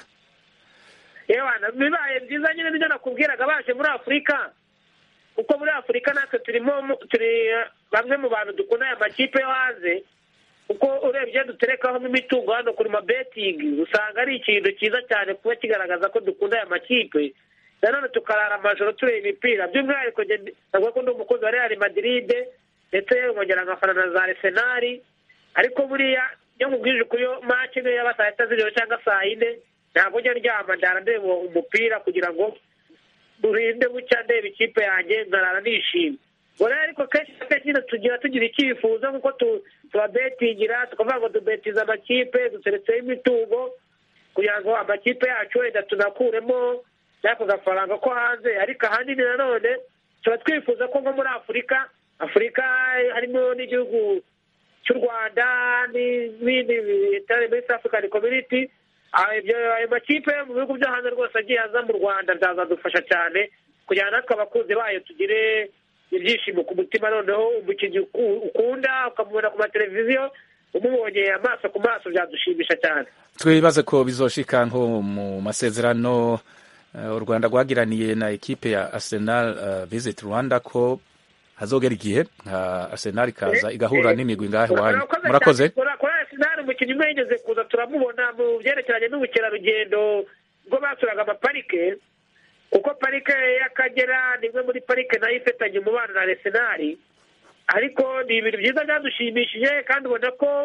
Yewana bibaye byiza nyine nibyo nakubwiraga, baje muri Afrika, kuko muri Afrika natwe turimo turi bamwe mu bantu dukunda aya makipe yo hanze, kuko urebye duterekaho n'imitungo hano kuri mabetingi, usanga ari ikintu cyiza cyane kuba kigaragaza ko dukunda aya makipe. Nanone tukarara amajoro tureba imipira, by'umwihariko ntabwo ko ndi umukozi wa Real Madrid ndetse nkongera nkafana na za Arsenal, ariko buriya iyo nkubwije kuri yo match niyo yaba saa sita z'ijoro cyangwa saa yine ntabwo njya ndyama, ndara ndeba umupira kugira ngo durinde bucya ndeba ikipe yanjye nkarara nishimye. Ariko kenshi kenshi tugira tugira icyifuzo nk'uko tubabetingira, tukavuga ngo dubetiza amakipe duteretseho imitungo kugira ngo amakipe yacu wenda tunakuremo n'ako gafaranga ko hanze. Ariko ahanini nanone tuba twifuza ko nko muri Afurika Afurika harimo n'igihugu cy'u Rwanda n'ibindi bitari muri East African Community, ayo makipe mu bihugu byo hanze rwose agiye aza mu Rwanda byazadufasha cyane kugira ngo natwe abakunzi bayo tugire ibyishimo ku mutima. Noneho umukinnyi ukunda ukamubona ku mateleviziyo, umubonye amaso ku maso byadushimisha cyane. Twibaze ko bizoshika nko mu masezerano u Rwanda rwagiraniye na ekipe ya Arsenal uh, Visit Rwanda, ko hazogera igihe nka Arsenal ikaza igahura n'imigwi ngahe wanyu. Murakoze. Kuri Arsenal umukinnyi umwe yigeze kuza turamubona mu byerekeranye n'ubukerarugendo bwo basuraga amaparike, kuko parike y'Akagera ni imwe muri parike nayo ifitanye umubano na Arsenal. Ariko ni ibintu byiza byadushimishije, kandi ubona ko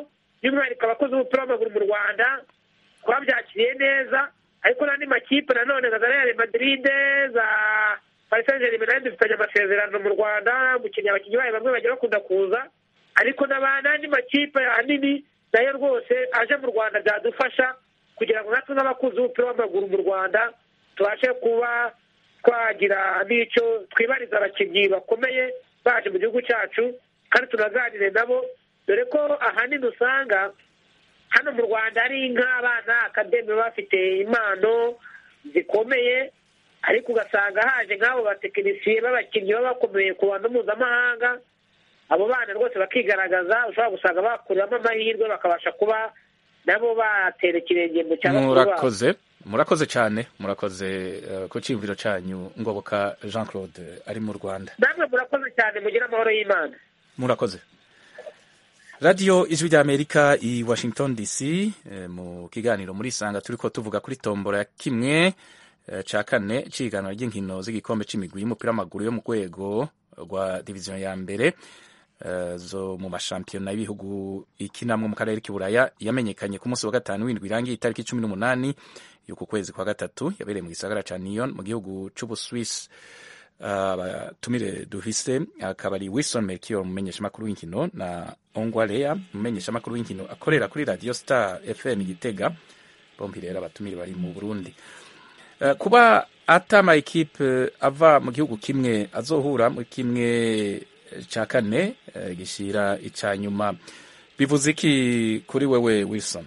by'umwihariko abakozi b'umupira w'amaguru mu rwanda twabyakiriye neza, ariko n'andi makipe nanone nka za Real Madrid, za Paris Saint-Germain nayo dufitanye amasezerano mu rwanda, gukinnyi abakinnyi bayo bamwe bagiye bakunda kuza, ariko n'andi makipe ahanini nayo rwose aje mu rwanda byadufasha kugira ngo natwe n'abakuzi b'umupira w'amaguru mu rwanda tubashe kuba twagira n'icyo twibariza abakinnyi bakomeye baje mu gihugu cyacu, kandi tunaganire nabo, dore ko ahanini usanga hano mu rwanda ari nk'abana akademi bafite impano zikomeye, ariko ugasanga haje nk'abo batekinisiye b'abakinnyi baba bakomeye ku bantu mpuzamahanga, abo bana rwose bakigaragaza, ushobora gusanga bakuriramo amahirwe bakabasha kuba nabo batera ikirenge mu cya bakuru babo. Murakoze, murakoze cyane, murakoze uh, ku cyumviro cyanyu Ngoboka Jean Claude ari mu Rwanda. Namwe murakoze cyane, mugira amahoro y'Imana. Murakoze. Radio Ijwi ry'Amerika i Washington D C, eh, mu kiganiro muri Sanga turiko tuvuga kuri tombora ya kimwe eh, ca kane c'ihiganwa ry'inkino z'igikombe c'imigwi y'umupira w'amaguru yo mu rwego rwa division ya mbere uh, zo mu mashampiyona y'ibihugu ikinamwe mu karere k'iburaya yamenyekanye ku munsi wa gatanu w'indwi irangiye itariki cumi n'umunani y'uku kwezi kwa gatatu, yabereye mu gisagara ca Nyon mu gihugu c'Ubuswisi. Abatumire uh, dufise akaba ari Wilson Melchior umumenyeshamakuru w'inkino na Ongwa Lea umumenyeshamakuru w'inkino akorera kuri Radio Star F M Gitega, bombi rero abatumire bari mu Burundi. Uh, kuba ata ama equipe ava mu gihugu kimwe azohura mu kimwe ca kane uh, gishira ica nyuma, bivuze iki kuri wewe Wilson?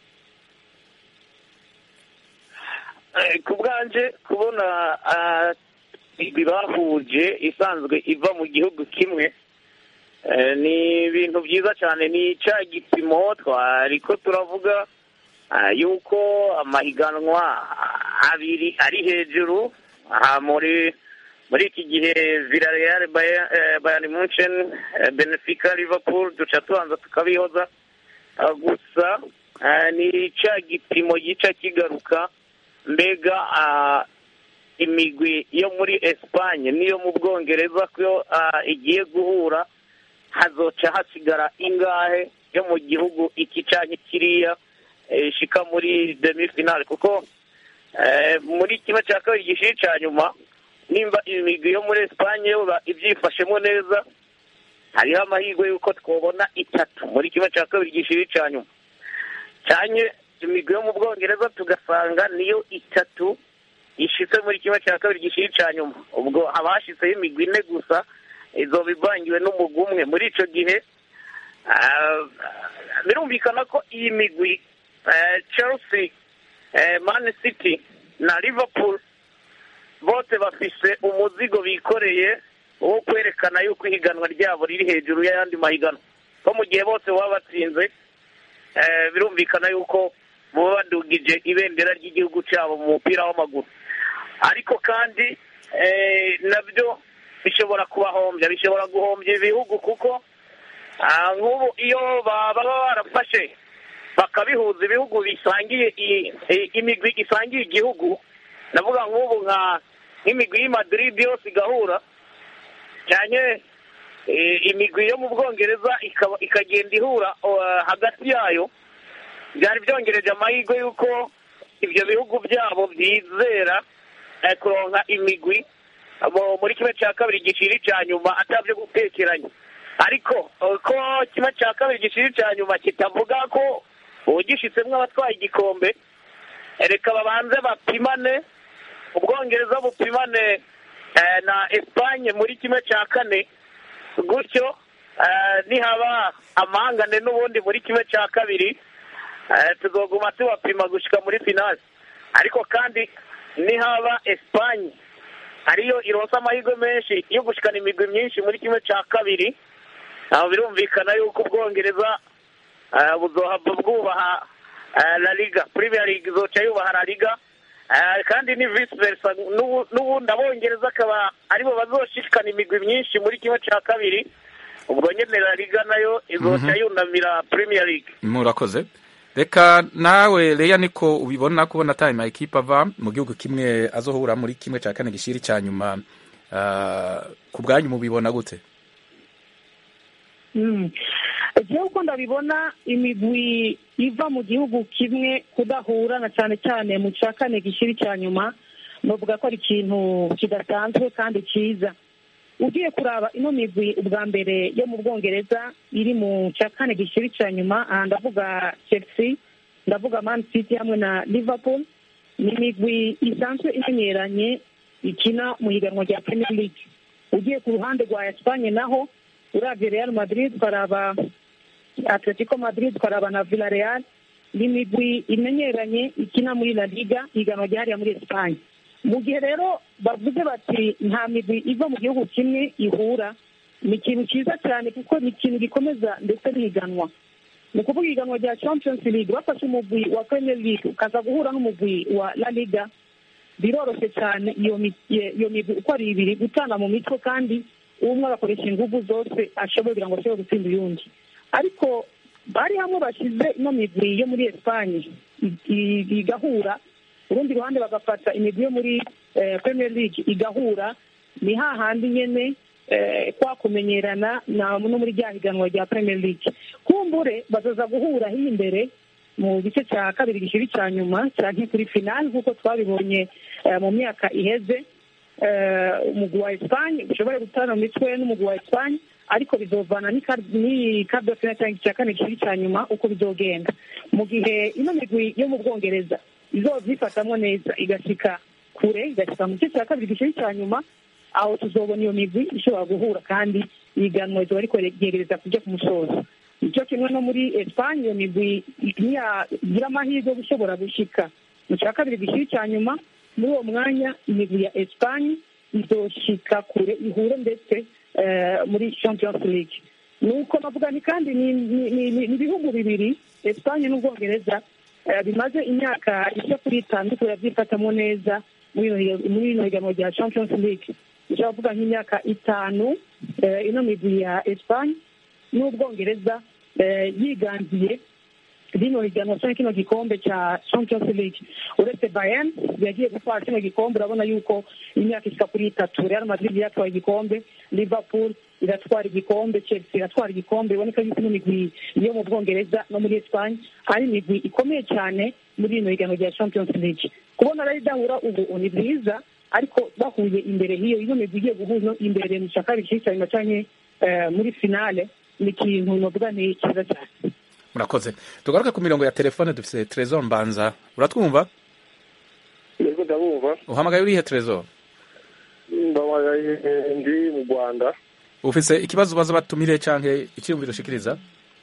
Uh, kubwanje kubona uh, ibahuje isanzwe iva mu gihugu kimwe ni ibintu byiza cyane, ni cya gipimo twariko turavuga yuko amahiganwa abiri ari hejuru muri muri iki gihe Villarreal, Bayern Munchen, Benfica, Liverpool duca tubanza tukabihoza, gusa ni cya gipimo gica kigaruka mbega imigwi yo muri Espagne niyo mu Bwongereza ko uh, igiye guhura hazoca hasigara ingahe yo mu gihugu iki canye kiriya eh, shika muri demi finale, kuko eh, muri kimwe cya kabiri gishiri ca nyuma nimba imigwi yo muri Espagne yo ivyifashemo neza, hariho amahirwe yuko twobona itatu muri kimwe cya kabiri gishiri ca nyuma, cyanye imigwi yo mu Bwongereza tugasanga niyo itatu ishitse muri kimwe cya kabiri gishiri ca nyuma, ubwo abashitseho imigwi ine gusa izoba ivangiwe n'umugwi umwe. Muri ico gihe birumvikana ko iyi migwi Chelsea, Man City na Liverpool bose bafise umuzigo bikoreye wo kwerekana yuko ihiganwa ryabo riri hejuru y'ayandi mahiganwa, ko mu gihe bose baba batsinze birumvikana yuko baba badugije ibendera ry'igihugu cyabo mu mupira w'amaguru, ariko kandi nabyo bishobora kubahombya, bishobora guhombya ibihugu, kuko nk'ubu iyo baba barafashe bakabihuza ibihugu bisangiye imigwi isangiye igihugu, navuga nk'ubu nka nk'imigwi y'i Madrid yose igahura, cyane imigwi yo mu Bwongereza ikagenda ihura hagati yayo, byari byongereje amahirwe yuko ibyo bihugu byabo byizera kuronka imigwi muri kimwe cya kabiri gishiri cya nyuma atabyo gutekeranya. Ariko ko kimwe cya kabiri gishiri cya nyuma kitavuga ko ugishitsemo abatwaye igikombe, reka babanze bapimane, Ubwongereza bupimane na Espagne muri kimwe cya kane, gutyo nihaba amahangane n'ubundi muri kimwe cya kabiri tuzoguma tubapima gushika muri finale. Ariko kandi nihaba Espagne ariyo ironsa amahirwe menshi yo gushikana imigwi myinshi muri kimwe cya kabiri, aho birumvikana yuko Ubwongereza buzohava bwubaha La Liga, Premier League izoca yubaha La Liga, kandi ni vice versa, n'ubundi Abongereza akaba aribo bazoshikana imigwi myinshi muri kimwe cya kabiri, ubwo nyene La Liga nayo izoca yunamira Premier League. Murakoze. Reka nawe Leya niko ubibona, kubona time equipe ava mu gihugu kimwe azohura muri kimwe cya kane gishiri cya nyuma, uh, ku bwanyu mubibona gute? jewe uko ndabibona imigwi iva mu gihugu kimwe kudahura na cyane cyane mu cya kane gishiri cya nyuma novuga ko ari ikintu kidasanzwe kandi cyiza. Ugiye kuraba ino migwi ubwa mbere yo mu Bwongereza iri mu cya kane gishiri cya nyuma, aha ndavuga Chelsea, ndavuga Man City hamwe na Liverpool, ni imigwi isanzwe imenyeranye ikina mu higanwa rya Premier League. Ugiye ku ruhande rwa Espagne naho uravye Real Madrid, ukaraba Atletico Madrid, ukaraba na Villarreal, ni imigwi imenyeranye ikina muri La Liga, higanwa ryahariya muri Espagne. Mu gihe rero bavuze bati nta migwi iva mu gihugu kimwe ihura, ni ikintu cyiza cyane kuko ni ikintu gikomeza ndetse n'ihiganwa. Ni ukuvuga ihiganwa rya Champions League, bafashe umugwi wa Premier League ukaza guhura n'umugwi wa La Liga, biroroshye cyane iyo migwi uko ari ibiri gutana mu mitwe, kandi umwe agakoresha ingufu zose ashoboye kugira ngo ashobore gutsinda uyundi. Ariko bari hamwe bashize ino migwi yo muri Espagne igahura, urundi ruhande bagafata imigwi yo muri Premier League igahura, ni hahandi nyene kwa kumenyerana no muri rya higanwa rya Premier League. Kumbure bazoza guhura hiyi imbere mu gice cya kabiri gishiri cya nyuma cyangwa kuri final nk'uko twabibonye mu myaka iheze. Umugwi wa Espagne ushobora gutana mu mitwe n'umugwi wa Espagne, ariko bizovana ni kadro final cyangwa icya kane gishiri cya nyuma uko bizogenda. Mu gihe ino migwi yo mu Bwongereza izovyifatamwo neza igashika kure, igashika mu gice cya kabiri gishiri cya nyuma, aho tuzobona iyo migwi ishobora guhura kandi iganwa izoba ariko ryegereza kuja ku musozo. Icyo kimwe no muri Espagne, iyo migwi igira amahirwe yo gushobora gushika mu cya kabiri gishiri cya nyuma. Muri uwo mwanya imigwi ya Espagne izoshika kure ihure ndetse muri Champions League. Nuko navuga ni kandi ni ibihugu bibiri, Espagne n'Ubwongereza, bimaze imyaka ishya kuri itanu turabyifatamo neza muri ino higanwa rya Champions League. Ushobora kuvuga nk'imyaka itanu ino migwi ya Espagne n'Ubwongereza yiganziye rino higanwa cyangwa kino gikombe cya Champions League. Uretse Bayern yagiye gutwara kino gikombe, urabona yuko imyaka ishika kuri itatu Real Madrid yatwaye igikombe, Liverpool iratwara igikombe, Chelsea iratwara igikombe. Iboneka yuko ino migwi yo mu Bwongereza no muri Espagne ari imigwi ikomeye cyane muri ino higanwa rya Champions League. Kubona rero idahura ubu ni byiza, ariko bahuye imbere hiyo ino migwi igiye guhuza imbere mu cyakabiri cy'icyayi cyane muri finale, ni ikintu novuga ni cyiza cyane. Murakoze. Tugaruke ku mirongo ya telefone, dufise Trezor Mbanza. Uratwumva? Yego ndabumva. Uhamagaye urihe Trezor? Ndabagaye ndi mu Rwanda. Ufise ikibazo baza batumire canke icyumviro shikiriza?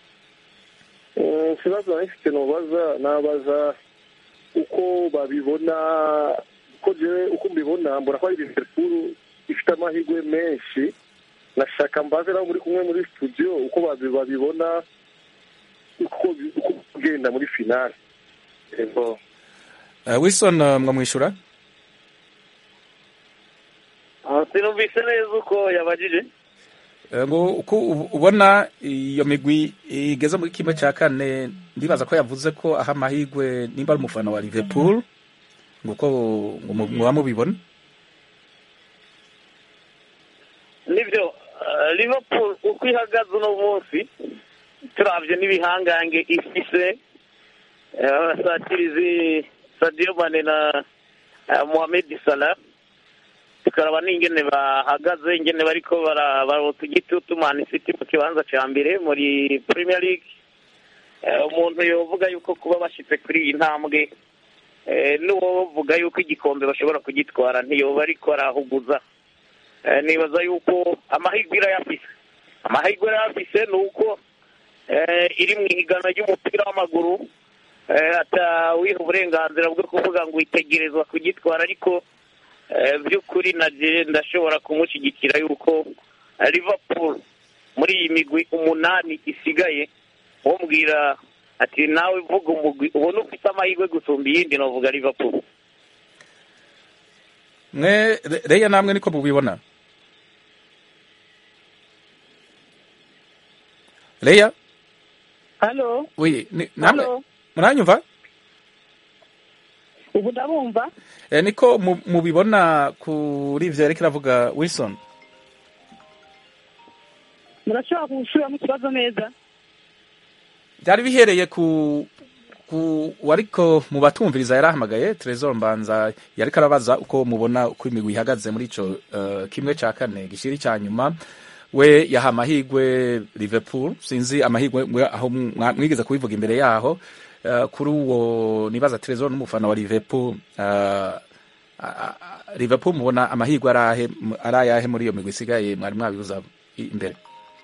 Eh, ikibazo nifite nobaza nabaza uko babibona, uko je uko mbibona mbona ko ari Liverpool ifite amahirwe menshi. Nashaka mbaze naho muri kumwe muri studio uko babibona uko ugenda muri finale. Ego. Uh, Wilson uh, mwamwishura? Ah, sinumvise neza uko yabajije. Ngo uko ubona iyo migwi igeze muri kimwe cya kane, ndibaza ko yavuze ko aha amahirwe nimba ari umufana wa Liverpool, nguko muba mubibona? Nibyo, uh, Liverpool uko ihagaze uno munsi turavye n'ibihangange ifise, abasatirizi Sadio Mane na uh, Mohamed Salah, tukaraba n'ingene bahagaze, ingene bariko barota igitutu Man City mu kibanza ca mbere muri Premier League. Umuntu yovuga yuko kuba bashitse kuri iyi ntambwe, n'uwo vuga yuko igikombe bashobora kugitwara ntiyoba ariko arahuguza. Nibaza yuko amahirwe irayafise, amahirwe irayafise nuko iri mu ihiganwa ry'umupira w'amaguru, atawiha uburenganzira bwo kuvuga ngo itegerezwa kugitwara, ariko by'ukuri naje ndashobora kumushyigikira yuko Liverpool muri iyi migwi umunani isigaye, wombwira ati nawe vuga umugwi ubona ufite amahirwe gusumba iyindi, novuga Liverpool. Mwe Reya namwe niko mubibona? Reya? Halo? Oui, namwe muranyumva? Ubu ndabumva. Eh, niko mubibona kuri ivyo yariko aravuga Wilson? murashobora gusubiramo ikibazo neza? byari bihereye ku ku wariko mu batumviriza yarahamagaye Trezor Mbanza yariko arabaza uko mubona uko imigwi ihagaze muri ico uh, kimwe ca kane gishiri ca nyuma. We yaha amahigwe Liverpool, sinzi amahigwe aho mwigeze kubivuga imbere yaho. Uh, kuri uwo nibaza Trezor n'umufana wa Liverpool, uh, uh, Liverpool mubona amahigwe arahe arayahe muri iyo migwi isigaye mwari mwabibuza imbere?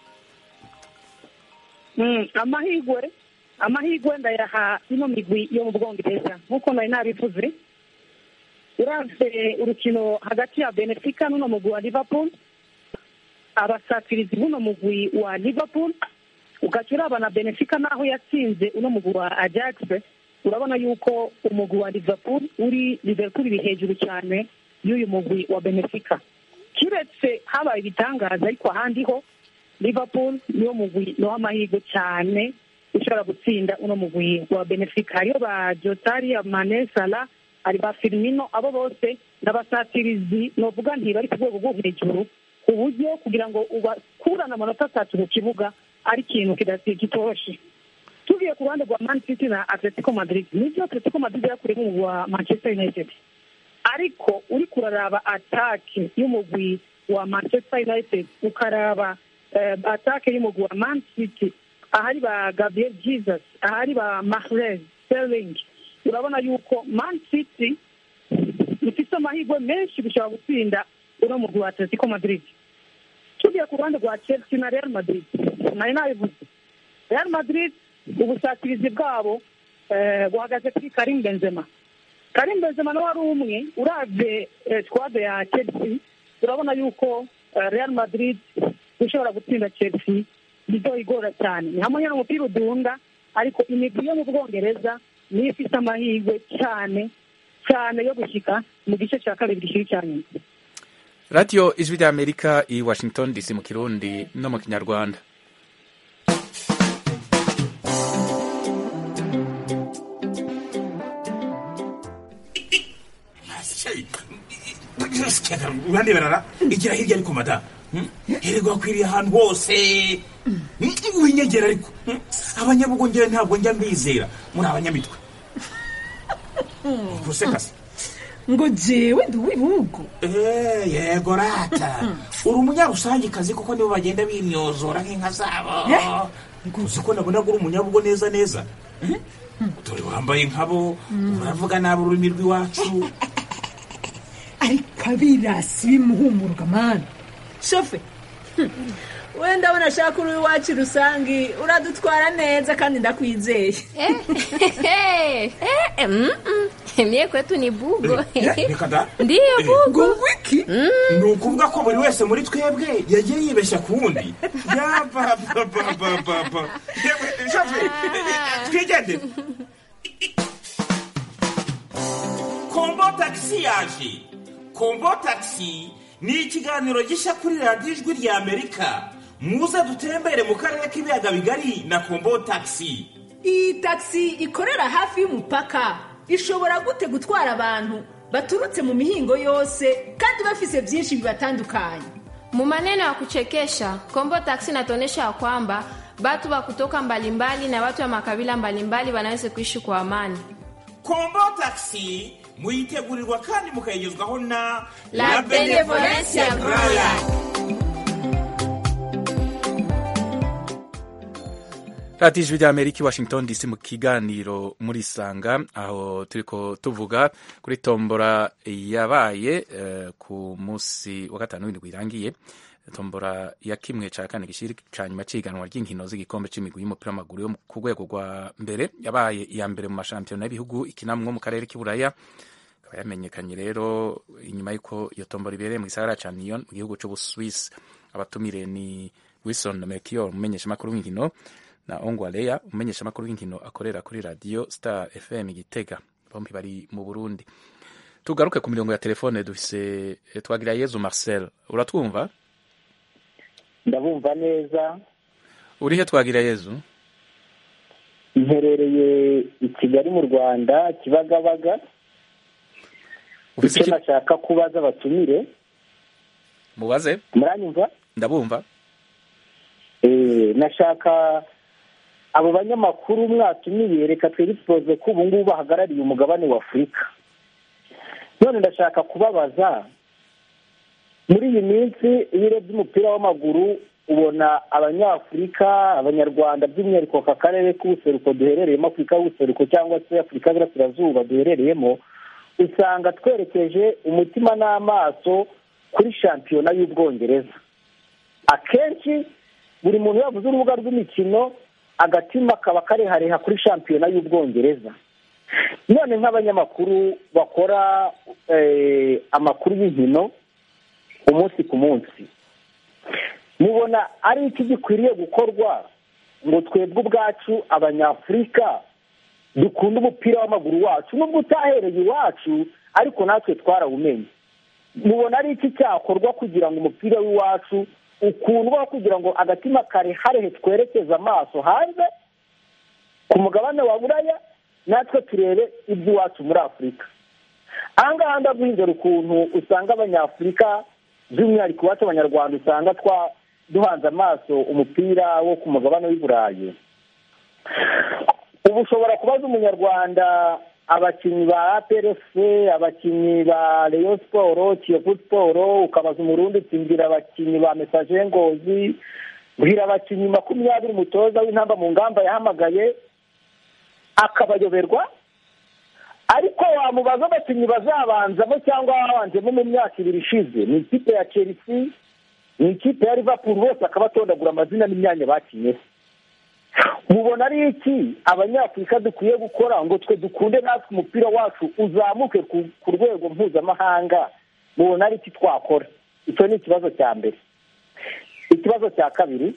Mm, amahigwe amahigwe ndayaha ino migwi yo mu Bwongereza nk'uko nari nabivuze. Uravye urukino hagati ya Benfica n'uno mugwi wa Liverpool, abasatirizi b'uno mugwi wa Liverpool ugaca uraba na Benfica naho yatsinze uno mugwi wa Ajax, urabona yuko umugwi wa Liverpool uri Liverpool iri hejuru cyane y'uyu mugwi wa Benfica. Kiretse habaye ibitangaza, ariko ahandi ho Liverpool niyo mugwi no amahirwe cyane ushobora gutsinda uno mugwi wa Benfica. Hariyo ba Jotari, Mane, Salah, ari ba Firmino, abo bose n'abasatirizi novuga nti bari ku rwego rwo hejuru, ku buryo kugira ngo ubakurana amanota atatu mu kibuga ari ikintu kitoroshe. Tugiye ku ruhande rwa Man City na Atletico Madrid, nibyo Atletico Madrid yakuriye mu wa Manchester United, ariko uri kuraraba atake y'umugwi wa Manchester United ukaraba uh, atake y'umugwi wa Man City, ahari ba Gabriel Jesus, ahari ba Mahrez, Sterling, urabona yuko Man City ifite amahirwe menshi gushobora gutsinda uno mugwi wa Atletico Madrid. Tugiye ku ruhande rwa Chelsea na Real Madrid, nari nabivuze Real Madrid ubusatirizi bwabo buhagaze kuri Karim Benzema. Karim Benzema nawe ari umwe uravye squad ya Chelsea, urabona yuko Real Madrid ushobora gutsinda Chelsea bizoyigora cyane. Ni hamwe n'umupira udunda, ariko imigwi yo mu Bwongereza niyo ifite amahirwe cyane cyane yo gushika mu gice cya kabiri gishiri cyane. Radio Ijwi rya Amerika i Washington D C mu Kirundi no mu Kinyarwanda. Urande barara igira hirya ariko mada herego akwiriye ahantu hose winyegera, ariko abanyabugongera ntabwo njya mbizera muri abanyamitwe. Gusekase ngo jewe ndi uw'ibihugu. Eh, yego rata uri umunyarusangikazi kuko nibo bagenda bimyozora nk'inka zabo. Uzi ko nabona uri umunyabugo neza neza. Dore wambaye nkabo, uravuga nabi ururimi rw'iwacu. Ariko abirasi bimuhumuruka mani shofe, wenda abona ashaka uri iwacu rusangi uradutwara neza kandi ndakwizeye. Mie kwetu ni bugo. Ndiyo bugo. Wiki ni ukuvuga ko buri wese muri twebwe yagiye yibeshya ku wundi. Yapapapapapa shofe twigende. Kombo taxi yaje. Kombo taxi ni ikiganiro gishya kuri radiyo Ijwi rya Amerika. Muze dutembere mu karere k'ibiyaga bigari na Kombo taxi. Iyi taxi ikorera hafi y'umupaka ishobora gute gutwara abantu baturutse mu mihingo yose kandi bafise byinshi bibatandukanye. Mu maneno ya kuchekesha, Kombo taxi inatuonyesha kwamba watu wa kutoka mbalimbali na watu wa makabila mbalimbali wanaweza kuishi kwa amani. Kombo taxi muyitegurirwa kandi mukayigezwaho na La Benevolencia Royal. Radio Ijwi rya Amerika Washington D C mu kiganiro muri Sanga, aho turiko tuvuga kuri tombora yabaye uh, ku munsi wa gatanu w'indwi irangiye, tombora ya kimwe ca kane gishiri ca nyuma ciganwa ry'inkino z'igikombe c'imigwi y'umupira w'amaguru yo ku rwego rwa mbere, yabaye iya mbere mu mashampiyona y'ibihugu ikinamwo mu karere k'Iburaya. Akaba yamenyekanye rero inyuma y'uko iyo tombora ibereye mu gisagara ca Nyon mu gihugu c'Ubuswisi. Abatumire ni Wilson Melchior, umumenyeshamakuru w'inkino, na Ongwaleya, umumenyeshamakuru w'inkino akorera kuri Radio Star F M Gitega, bombi bari mu Burundi. Tugaruke ku mirongo ya telefone, dufise Twagirayezu Marcel. Uratwumva? Ndabumva neza. Urihe Twagirayezu? Mperereye i Kigali mu Rwanda, Kibagabaga. Ufise nashaka kubaza batumire. Mubaze? Muranyumva? Ndabumva. nashaka abo banyamakuru mwatumiye reka twiripoze ko ubu ngubu bahagarariye umugabane wa Afurika. None ndashaka kubabaza, muri iyi minsi iyo urebye umupira w'amaguru ubona abanyafurika, abanyarwanda by'umwihariko aka karere k'ubuseruko duherereyemo, Afurika y'ubuseruko cyangwa se Afurika y'Iburasirazuba duherereyemo, usanga twerekeje umutima n'amaso kuri shampiyona y'Ubwongereza. Akenshi buri muntu yavuze urubuga rw'imikino agatima kaba karehareha kuri shampiyona y'Ubwongereza. None nk'abanyamakuru bakora amakuru y'inkino umunsi ku munsi, mubona ari iki gikwiriye gukorwa ngo twebwe ubwacu abanyafurika dukunda umupira w'amaguru wacu, nubwo utahereye iwacu ariko natwe twarawumenye? Mubona ari iki cyakorwa kugira ngo umupira w'iwacu ukundwa, kugira ngo agatima kareharehe twerekeze amaso hanze ku mugabane wa Buraya, natwe turebe iby'iwacu muri Afurika? Aha ngaha ndaguhindura ukuntu usanga abanyafurika by'umwihariko iwacu abanyarwanda usanga twa duhanze amaso umupira wo ku mugabane w'i Burayi. Ubu ushobora kubaza umunyarwanda abakinnyi ba A P R F, abakinnyi ba Rayon Sport, Kiyovu Sport, ukabaza umurundi utsindira abakinnyi ba Messager Ngozi, bwira abakinnyi makumyabiri umutoza w'intamba mu ngamba yahamagaye akabayoberwa. Ariko wamubaza abakinnyi bazabanzamo cyangwa babanjemo mu myaka ibiri ishize, ni ikipe ya Chelsea, ni ikipe ya Liverpool, bose akabatondagura amazina n'imyanya bakinye. Mubona ari iki abanyafurika dukwiye gukora ngo twe dukunde natwe umupira wacu uzamuke ku rwego mpuzamahanga? Mubona ari iki twakora? Icyo ni ikibazo cya mbere. Ikibazo cya kabiri,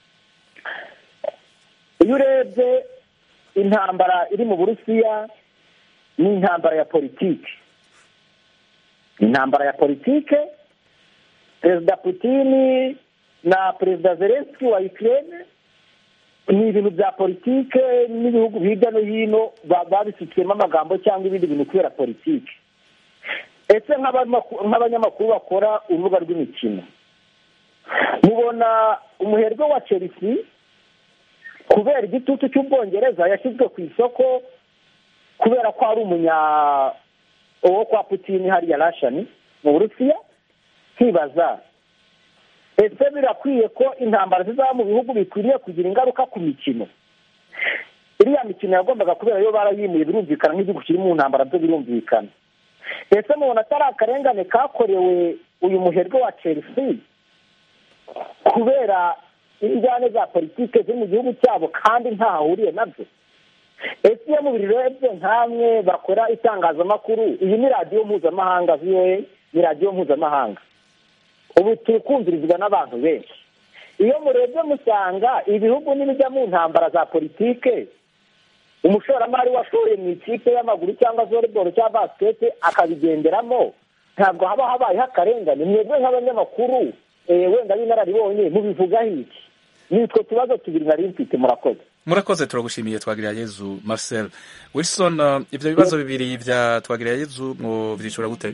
iyo urebye intambara iri mu Burusiya ni intambara ya politiki. Intambara ya politiki, Perezida Putin na Perezida Zelensky wa Ukraine ni ibintu bya politiki, n'ibihugu hirya no hino babisukiyemo amagambo cyangwa ibindi bintu kubera politiki. Ese nk'abanyamakuru bakora urubuga rw'imikino, mubona umuherwe wa Chelsea kubera igitutu cy'Ubwongereza yashyizwe ku isoko kubera ko ari umunya uwo kwa Putin hariya Russian mu Burusiya? Nkibaza, ese birakwiye ko intambara zizaba mu bihugu bikwiriye kugira ingaruka ku mikino? Iriya mikino yagombaga kubera yo barayimuye, birumvikana nk'igihugu kiri mu ntambara byo birumvikana. Ese mubona atari akarengane kakorewe uyu muherwe wa Chelsea kubera injyane za politiki ziri mu gihugu cyabo kandi ntahahuriye nabyo? Ese iyo mu birebye nkamwe bakora itangazamakuru, iyi ni radiyo mpuzamahanga, V O A ni radiyo mpuzamahanga, ubu turi kumvirizwa n'abantu benshi. Iyo murebye musanga ibihugu n'ibijya mu ntambara za politike, umushoramari washoye mu ikipe y'amaguru cyangwa volleyball cyangwa basket akabigenderamo, ntabwo haba habayeho akarengane? Mwebwe nk'abanyamakuru wenda b'inararibonye mubivugaho iki? Nitwe tubazo tubiri nari mfite. Murakoze. Murakoze, turagushimiye Twagirayezu Marcel. Wilson, uh, ivyo bibazo bibiri vya Twagirayezu mu vyishura gute?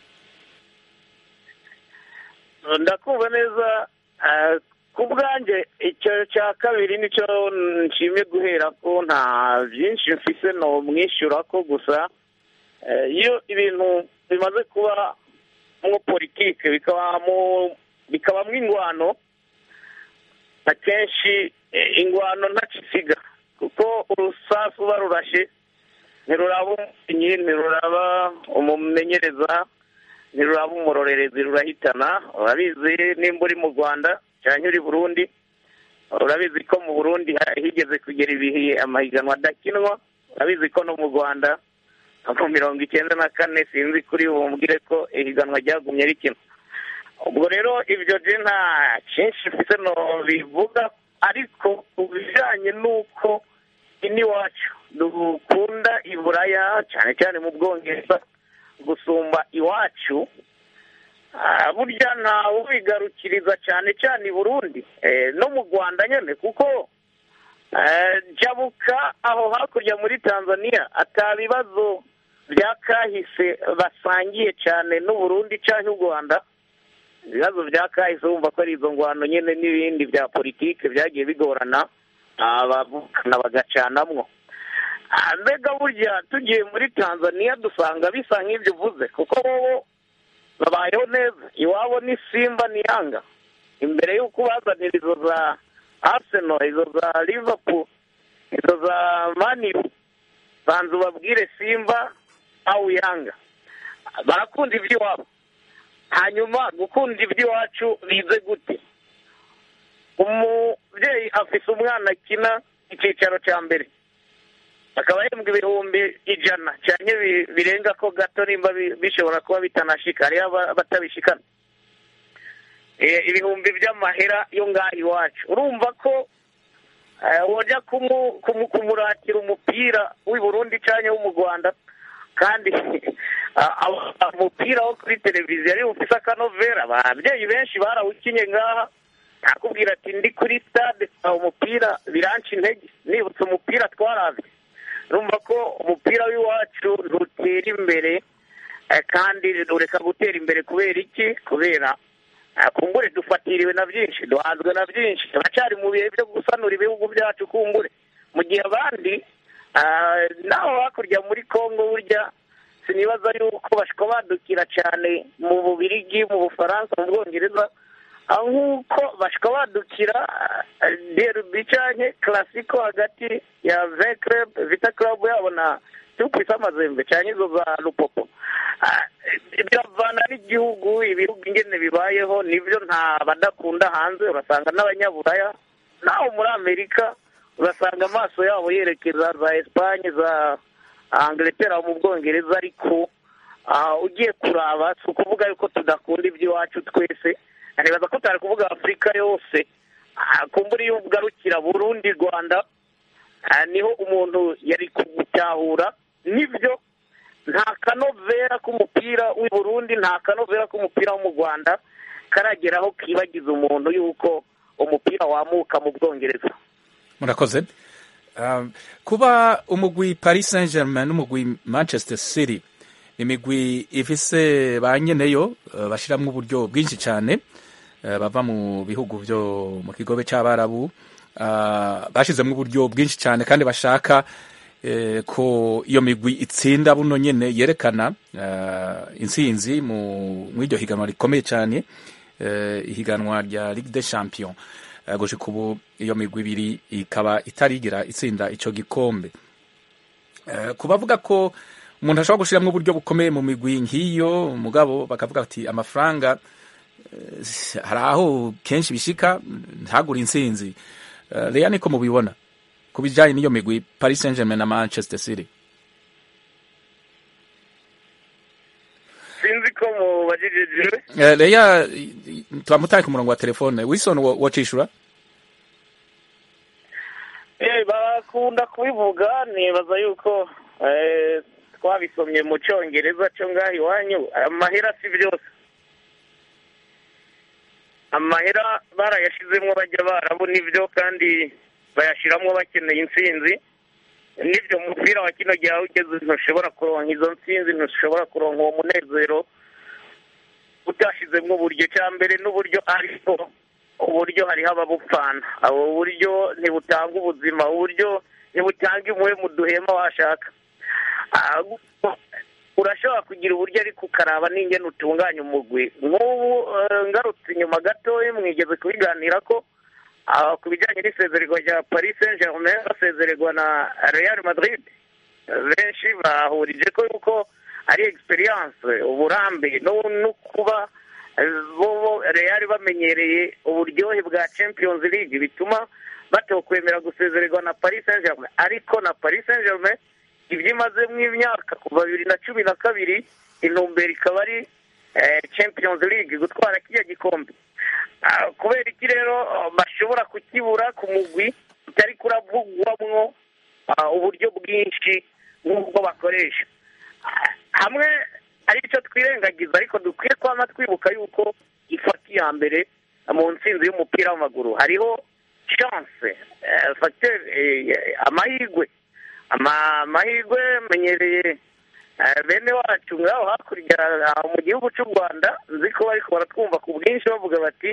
Ndakumva neza. Uh, ku bwanjye icyo cya kabiri nicyo nshimye guhera ko nta byinshi mfise no mwishyura ko gusa iyo ibintu bimaze kuba mu politike bikabamo bikabamo ingwano, akenshi ingwano ntacisiga, kuko urusasu barurashe ntiruraba umukinnyi, ntiruraba umumenyereza, ntiruraba umurorerezi, rurahitana. Urabizi nimba uri mu Rwanda cyangwa uri Burundi, urabizi ko mu Burundi higeze kugera ibihe amahiganwa adakinwa. Urabizi ko no mu Rwanda mu mirongo icyenda na kane sinzi kuri bumbwire ko ihiganwa ryagumye rikinwa. Ubwo rero ibyo je nta cyinshi mfise no bivuga, ariko ubijanye n'uko iniwacu dukunda i Buraya cyane cyane mu Bwongereza gusumba iwacu, burya nta ubigarukiriza cyane cyane i Burundi no mu Rwanda nyine, kuko jabuka aho hakurya muri Tanzania atabibazo byakahise basangiye cyane n'u Burundi cyangwa u Rwanda. ibibazo bya kahise wumva ko ari izo ngwano nyine n'ibindi bya politike byagiye bigorana abavukana bagacanamwo. Mbega burya tugiye muri Tanzania dusanga bisa nk'ibyo uvuze, kuko bo babayeho neza, iwabo ni Simba ni Yanga, imbere y'uko bazanira izo za Arsenal, izo za Liverpool, izo za Man U, banza ubabwire Simba au Yanga, barakunda iby'iwabo. Hanyuma gukunda iby'iwacu bize gute? Umubyeyi afise umwana akina icyicaro cya mbere, akaba yembwa ibihumbi ijana cyane birenga ko gato, nimba bishobora kuba bitanashika, hariyo batabishikana ibihumbi by'amahera yo ngaho iwacu. Urumva ko wajya kumuratira umupira w'i Burundi cyane wo mu Rwanda, kandi umupira wo kuri televiziyo ari ufise akanovera. Ababyeyi benshi barawukinye ngaha, nakubwira ati ndi kuri stade umupira biranca intege, nibutse umupira twaravye. Urumva ko umupira w'iwacu ntutera imbere, kandi ureka gutera imbere kubera iki? Kubera kumbure dufatiriwe na byinshi, duhanzwe na byinshi, turacyari mu bihe byo gusanura ibihugu byacu kumbure, mu gihe abandi naho hakurya muri Kongo burya sinibaza yuko bashika badukira cyane mu Bubirigi, mu Bufaransa, mu Bwongereza, nk'uko bashika badukira derby canke classico hagati ya Veclub Vita Club yabo na Tukwisa Amazembe canke izo za Lupopo. Biravana n'igihugu, ibihugu ingene bibayeho, nivyo nta badakunda hanze. Urasanga n'abanyaburaya naho muri Amerika urasanga amaso yabo yerekeza za Espagne, za Angleterre, mu Bwongereza, ariko ugiye kuraba si ukuvuga yuko tudakunda iby'iwacu twese. Nibaza ko tutari kuvuga Afurika yose, kumbura iyo ugarukira Burundi, Rwanda, niho umuntu yari kugutahura. Nibyo nta kanovera k'umupira w'i Burundi, nta kanovera k'umupira wo mu Rwanda karageraho kibagiza umuntu yuko umupira wamuka mu Bwongereza. Murakoze. Kuba umugwi Paris Saint-Germain n'umugwi Manchester City imigwi ifise ba nyeneyo bashiramwe uburyo bwinshi cyane, bava mu bihugu byo mu kigobe cy'Abarabu, bashizemo uburyo bwinshi cyane kandi bashaka ko iyo migwi itsinda buno nyene yerekana intsinzi mu iryo higanwa rikomeye cyane, ihiganwa rya Ligue des Champions. Gushika ubu iyo migwi ibiri ikaba itarigira itsinda ico gikombe. Kubavuga ko umuntu ashobora gushiramwo uburyo bukomeye mu migwi nk'iyo, mugabo bakavuga ati amafaranga hari aho kenshi bishika ntagura intsinzi. Leya niko mubibona ku bijanye n'iyo migwi Paris Saint-Germain na Manchester City? Sinzi ko mubajijije. Leya twamutaye ku murongo wa telefone. Wilson wocishura? Eh, bakunda kubivuga, nibaza yuko eh twabisomye mu Cyongereza cyo ngaho iwanyu. Amahera si byose, amahera barayashizemo bajya barabona ibyo, kandi bayashiramo bakeneye intsinzi. Nibyo umupira wa kino gihe ugeze ntushobora kuronka izo ntsinzi, ntushobora kuronka uwo munezero utashizemo uburyo. Cya mbere n'uburyo, ariko uburyo hariho ababupfana. Abo buryo ntibutanga ubuzima, uburyo ntibutanga impuhwe mu duhema washaka. Urashobora kugira uburyo ariko ukaraba n'ingene utunganya umugwi. Nk'ubu ngarutse inyuma gatoya, mwigeze kubiganira ko ku bijyanye n'isezererwa rya Paris Saint-Germain basezererwa na Real Madrid, benshi bahurije ko yuko ari experience, uburambe no kuba bo Real bamenyereye uburyohe bwa Champions League bituma batokwemera gusezererwa na Paris Saint-Germain. Ariko na Paris Saint-Germain ibyo imaze mu imyaka kuva bibiri na cumi na kabiri intumbero ikaba ari Champions League, gutwara kijya gikombe. Kubera iki rero bashobora kukibura ku mugwi utari kuravugwamwo uburyo bwinshi nk'ubwo bakoresha? Hamwe ari icyo twirengagiza, ariko dukwiye kwama twibuka yuko ifata iya mbere mu ntsinzi y'umupira w'amaguru hariho chance, facteur, amahirwe amahirwe menyereye bene wacu ngaho hakurya mu gihugu cy'u Rwanda nzi ko bariko baratwumva ku bwinshi bavuga bati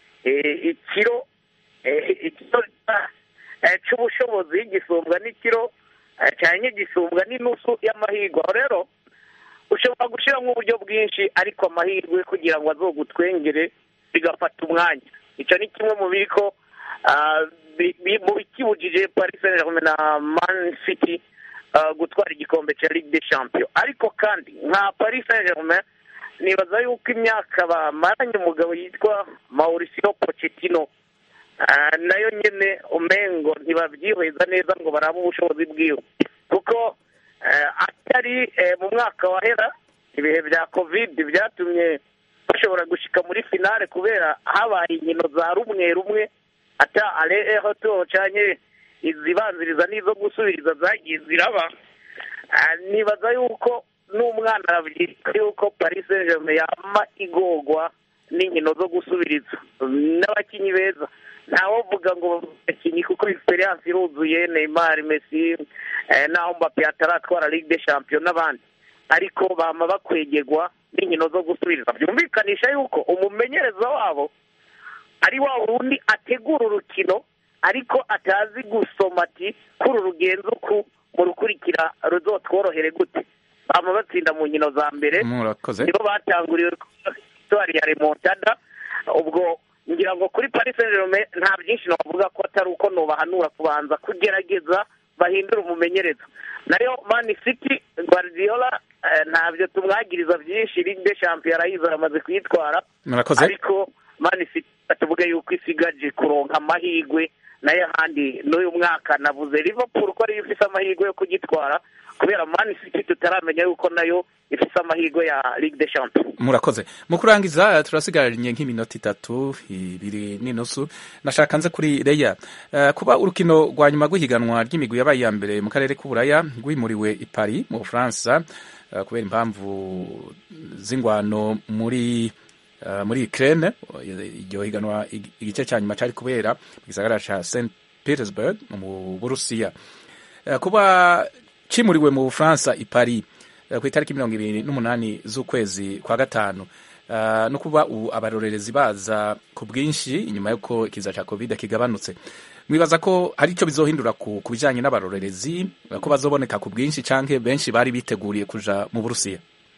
ikiro ikiro cy'ubushobozi gisumbwa n'ikiro cyane gisumbwa n'inusu y'amahirwe. Rero ushobora gushyiramo uburyo bwinshi ariko amahirwe kugira ngo azogutwengere bigafata umwanya. Icyo ni kimwe mu biriko mu bikibujije Paris Saint-Germain na Man City gutwara igikombe cya Ligue des Champions. Ariko kandi nka Paris Saint-Germain nibaza yuko imyaka bamaranye umugabo yitwa Mauricio Pochettino nayo nyene umengo ntibabyihweza neza ngo barabe ubushobozi bwiwe, kuko atari mu mwaka wahera ibihe bya covid byatumye bashobora gushika muri finale kubera habaye inkino za rumwe rumwe ata ale ehoto cyane izibanziriza n'izo gusubiriza zagiye ziraba. Nibaza yuko n'umwana arabyita yuko Paris Saint-Germain yama igogwa n'inkino zo gusubiriza n'abakinyi beza. Ntawo vuga ngo abakinyi kuko experience iruzuye Neymar, Messi naho Mbappe ataratwara Ligue des Champions n'abandi, ariko bama bakwegegwa n'inkino zo gusubiriza. Byumvikanisha yuko umumenyereza wabo ari wa wundi ategura urukino ariko atazi gusoma ati kuri urugenzo ku mu rukurikira ruzotworohere gute. Bama batsinda mu nkino za mbere nibo batanguriye histoire ya remontada. Ubwo ngira ngo kuri Paris Saint-Germain nta byinshi navuga ko atari uko nobahanura kubanza kugerageza bahindura umumenyereza. Nayo Man City Guardiola ntabyo tumwagiriza byinshi, Ligue des Champions arayiza amaze kuyitwara, ariko Man City atuvuga yuko isigaje kuronka amahirwe nayo handi n'uyu mwaka navuze Liverpool ko ari ifise amahirwe yo kugitwara kubera Man City tutaramenya yuko nayo ifise amahirwe ya Ligue des Champions. Murakoze. Mu kurangiza turasigaranye nk'iminota itatu ibiri n'inusu. Nashaka nze kuri Leya uh, kuba urukino rwa nyuma rw'ihiganwa ry'imigwi yabaye ya mbere mu karere k'Uburaya rwimuriwe i Paris mu Bufaransa uh, kubera impamvu z'ingwano muri Uh, muri Ukraine. Iryo higanwa igice cya nyuma cyari kubera mu gisagara ca Saint Petersburg mu Burusiya. Uh, kuba cimuriwe mu Bufaransa i Paris uh, ku itariki mirongo ibiri n'umunani z'ukwezi kwa gatanu uh, no kuba abarorerezi baza ku bwinshi inyuma yuko ikiza ca Covid kigabanutse, mwibaza ko hari ico bizohindura ku bijanye n'abarorerezi ko bazoboneka ku bwinshi canke benshi bari biteguriye kuja mu Burusiya?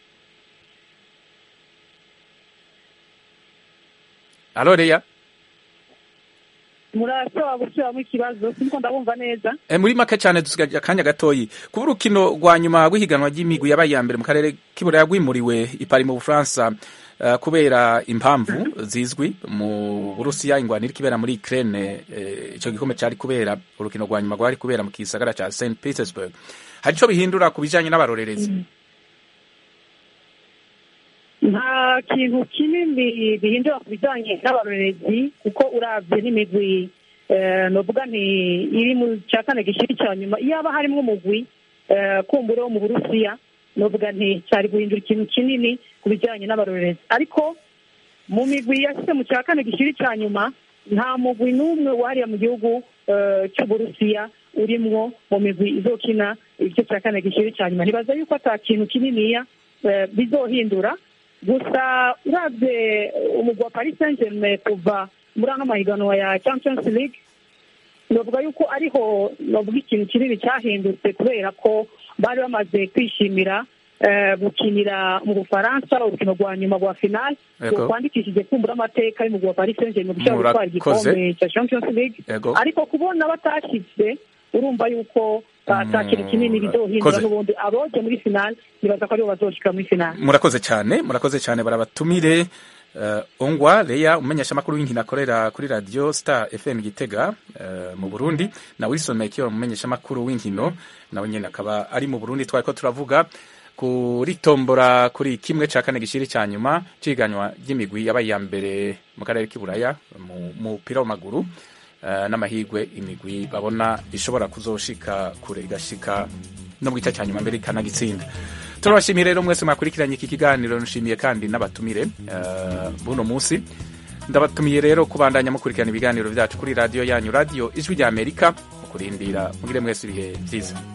Alo Leya, murashobora gusubiramo ikibazo sinko ndabumva neza. E, muri make cyane dusigaje akanya gatoyi kuba urukino rwa nyuma rw'ihiganwa ry'imigwi yabaye ya mbere mu karere k'Iburaya rwimuriwe i Paris mu Bufaransa uh, kubera impamvu zizwi mu Burusiya, ingwano iri kibera muri Ukraine. Ico uh, gikombe cyari kubera urukino rwa nyuma rwari kubera mu kisagara ca Saint Petersburg. Hari ico bihindura ku bijanye n'abarorerezi? Mm. nta kintu kinini bihindura ku bijyanye n'abarorerezi kuko uravye n'imigwi novuga nti iri mu cya kane gishiri cya nyuma iyaba harimo umugwi kumbure wo mu Burusiya novuga nti cyari guhindura ikintu kinini ku bijyanye n'abarorerezi, ariko mu migwi yashyize mu cya kane gishiri cya nyuma nta mugwi n'umwe wariya mu gihugu cy'Uburusiya urimwo mu migwi izokina igice cya kane gishiri cya nyuma. Ntibaza yuko ata kintu kininiya bizohindura, gusa uravye umugwi wa Paris Saint-Germain kuva muri ano mahiganwa ya Champions League novuga yuko ariho novuga ikintu kinini cyahindutse kubera ko bari bamaze kwishimira gukinira mu Bufaransa urukino rwa nyuma rwa finale kwandikishije kumbura amateka y'umugwi wa Paris Saint-Germain gushaka gutwara igikombe cya Champions League, ariko kubona batashitse urumva yuko ata kintu kinini bizohindura n'ubundi aboje muri finale nibaza ko aribo bazoshika muri finale. Murakoze cyane, murakoze cyane barabatumire. Uh, Ongwa Leya umenyesha makuru w'inkino akorera kuri Radio Star F M Gitega uh, mu Burundi, na Wilson Mekio umenyesha makuru w'inkino nawe nyene akaba ari mu Burundi. Twari ko turavuga kuri tombora kuri kimwe ca kane gishiri cya nyuma ciganywa ry'imigwi yabaye ya mbere mu karere k'Iburaya mu mupira w'amaguru uh, n'amahigwe imigwi babona ishobora kuzoshika kure igashika no mu gice cya nyuma mbere ikanagitsinda. Turabashimiye rero mwese mwakurikiranye iki kiganiro, nshimiye kandi n'abatumire uh, buno munsi. Ndabatumiye rero kubandanya mukurikirana ibiganiro byacu kuri radio yanyu Radio Ijwi rya Amerika, mukurindira mugire mwese ibihe byiza.